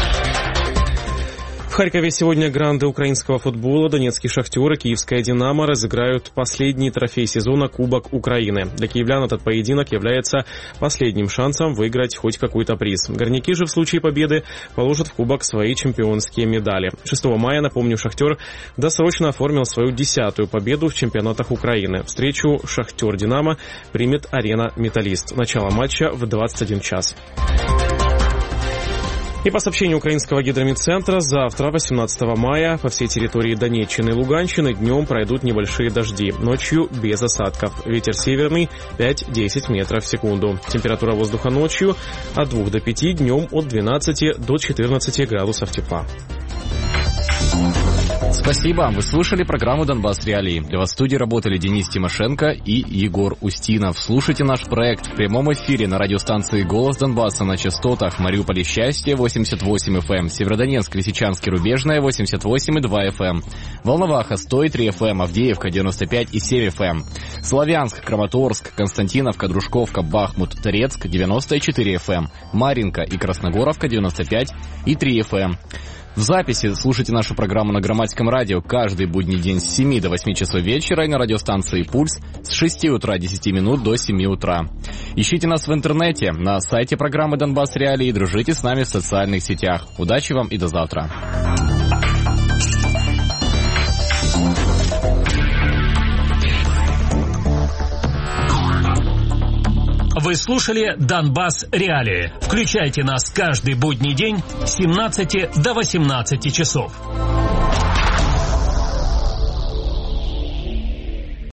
В Харькове сегодня гранды украинского футбола, донецкий «Шахтер» и киевская «Динамо» разыграют последний трофей сезона Кубок Украины. Для киевлян этот поединок является последним шансом выиграть хоть какой-то приз. Горняки же в случае победы положат в кубок свои чемпионские медали. шестого мая, напомню, «Шахтер» досрочно оформил свою десятую победу в чемпионатах Украины. Встречу «Шахтер-Динамо» примет арена «Металлист». Начало матча в двадцать один час. И по сообщению украинского гидромедцентра, завтра, восемнадцатого мая, по всей территории Донеччины и Луганщины днем пройдут небольшие дожди, ночью без осадков. Ветер северный пять-десять метров в секунду. Температура воздуха ночью от двух до пяти, днем от двенадцати до четырнадцати градусов тепла. Спасибо. Вы слушали программу «Донбасс Реалии». Для вас в студии работали Денис Тимошенко и Егор Устинов. Слушайте наш проект в прямом эфире на радиостанции «Голос Донбасса» на частотах Мариуполе «Счастье» восемьдесят восемь эф эм, Северодонецк, Лисичанск, Рубежная восемьдесят восемь и два эф эм, Волноваха сто и три эф эм, Авдеевка девяносто пять и семь эф эм, Славянск, Краматорск, Константиновка, Дружковка, Бахмут, Торецк девяносто четыре эф эм, Маринка и Красногоровка девяносто пять и три эф эм. В записи слушайте нашу программу на Громадском радио каждый будний день с семи до восьми часов вечера и на радиостанции «Пульс» с шести утра десяти минут до семи утра. Ищите нас в интернете, на сайте программы «Донбасс Реалии» и дружите с нами в социальных сетях. Удачи вам и до завтра. Вы слушали «Донбасс Реалии». Включайте нас каждый будний день с семнадцати до восемнадцати часов.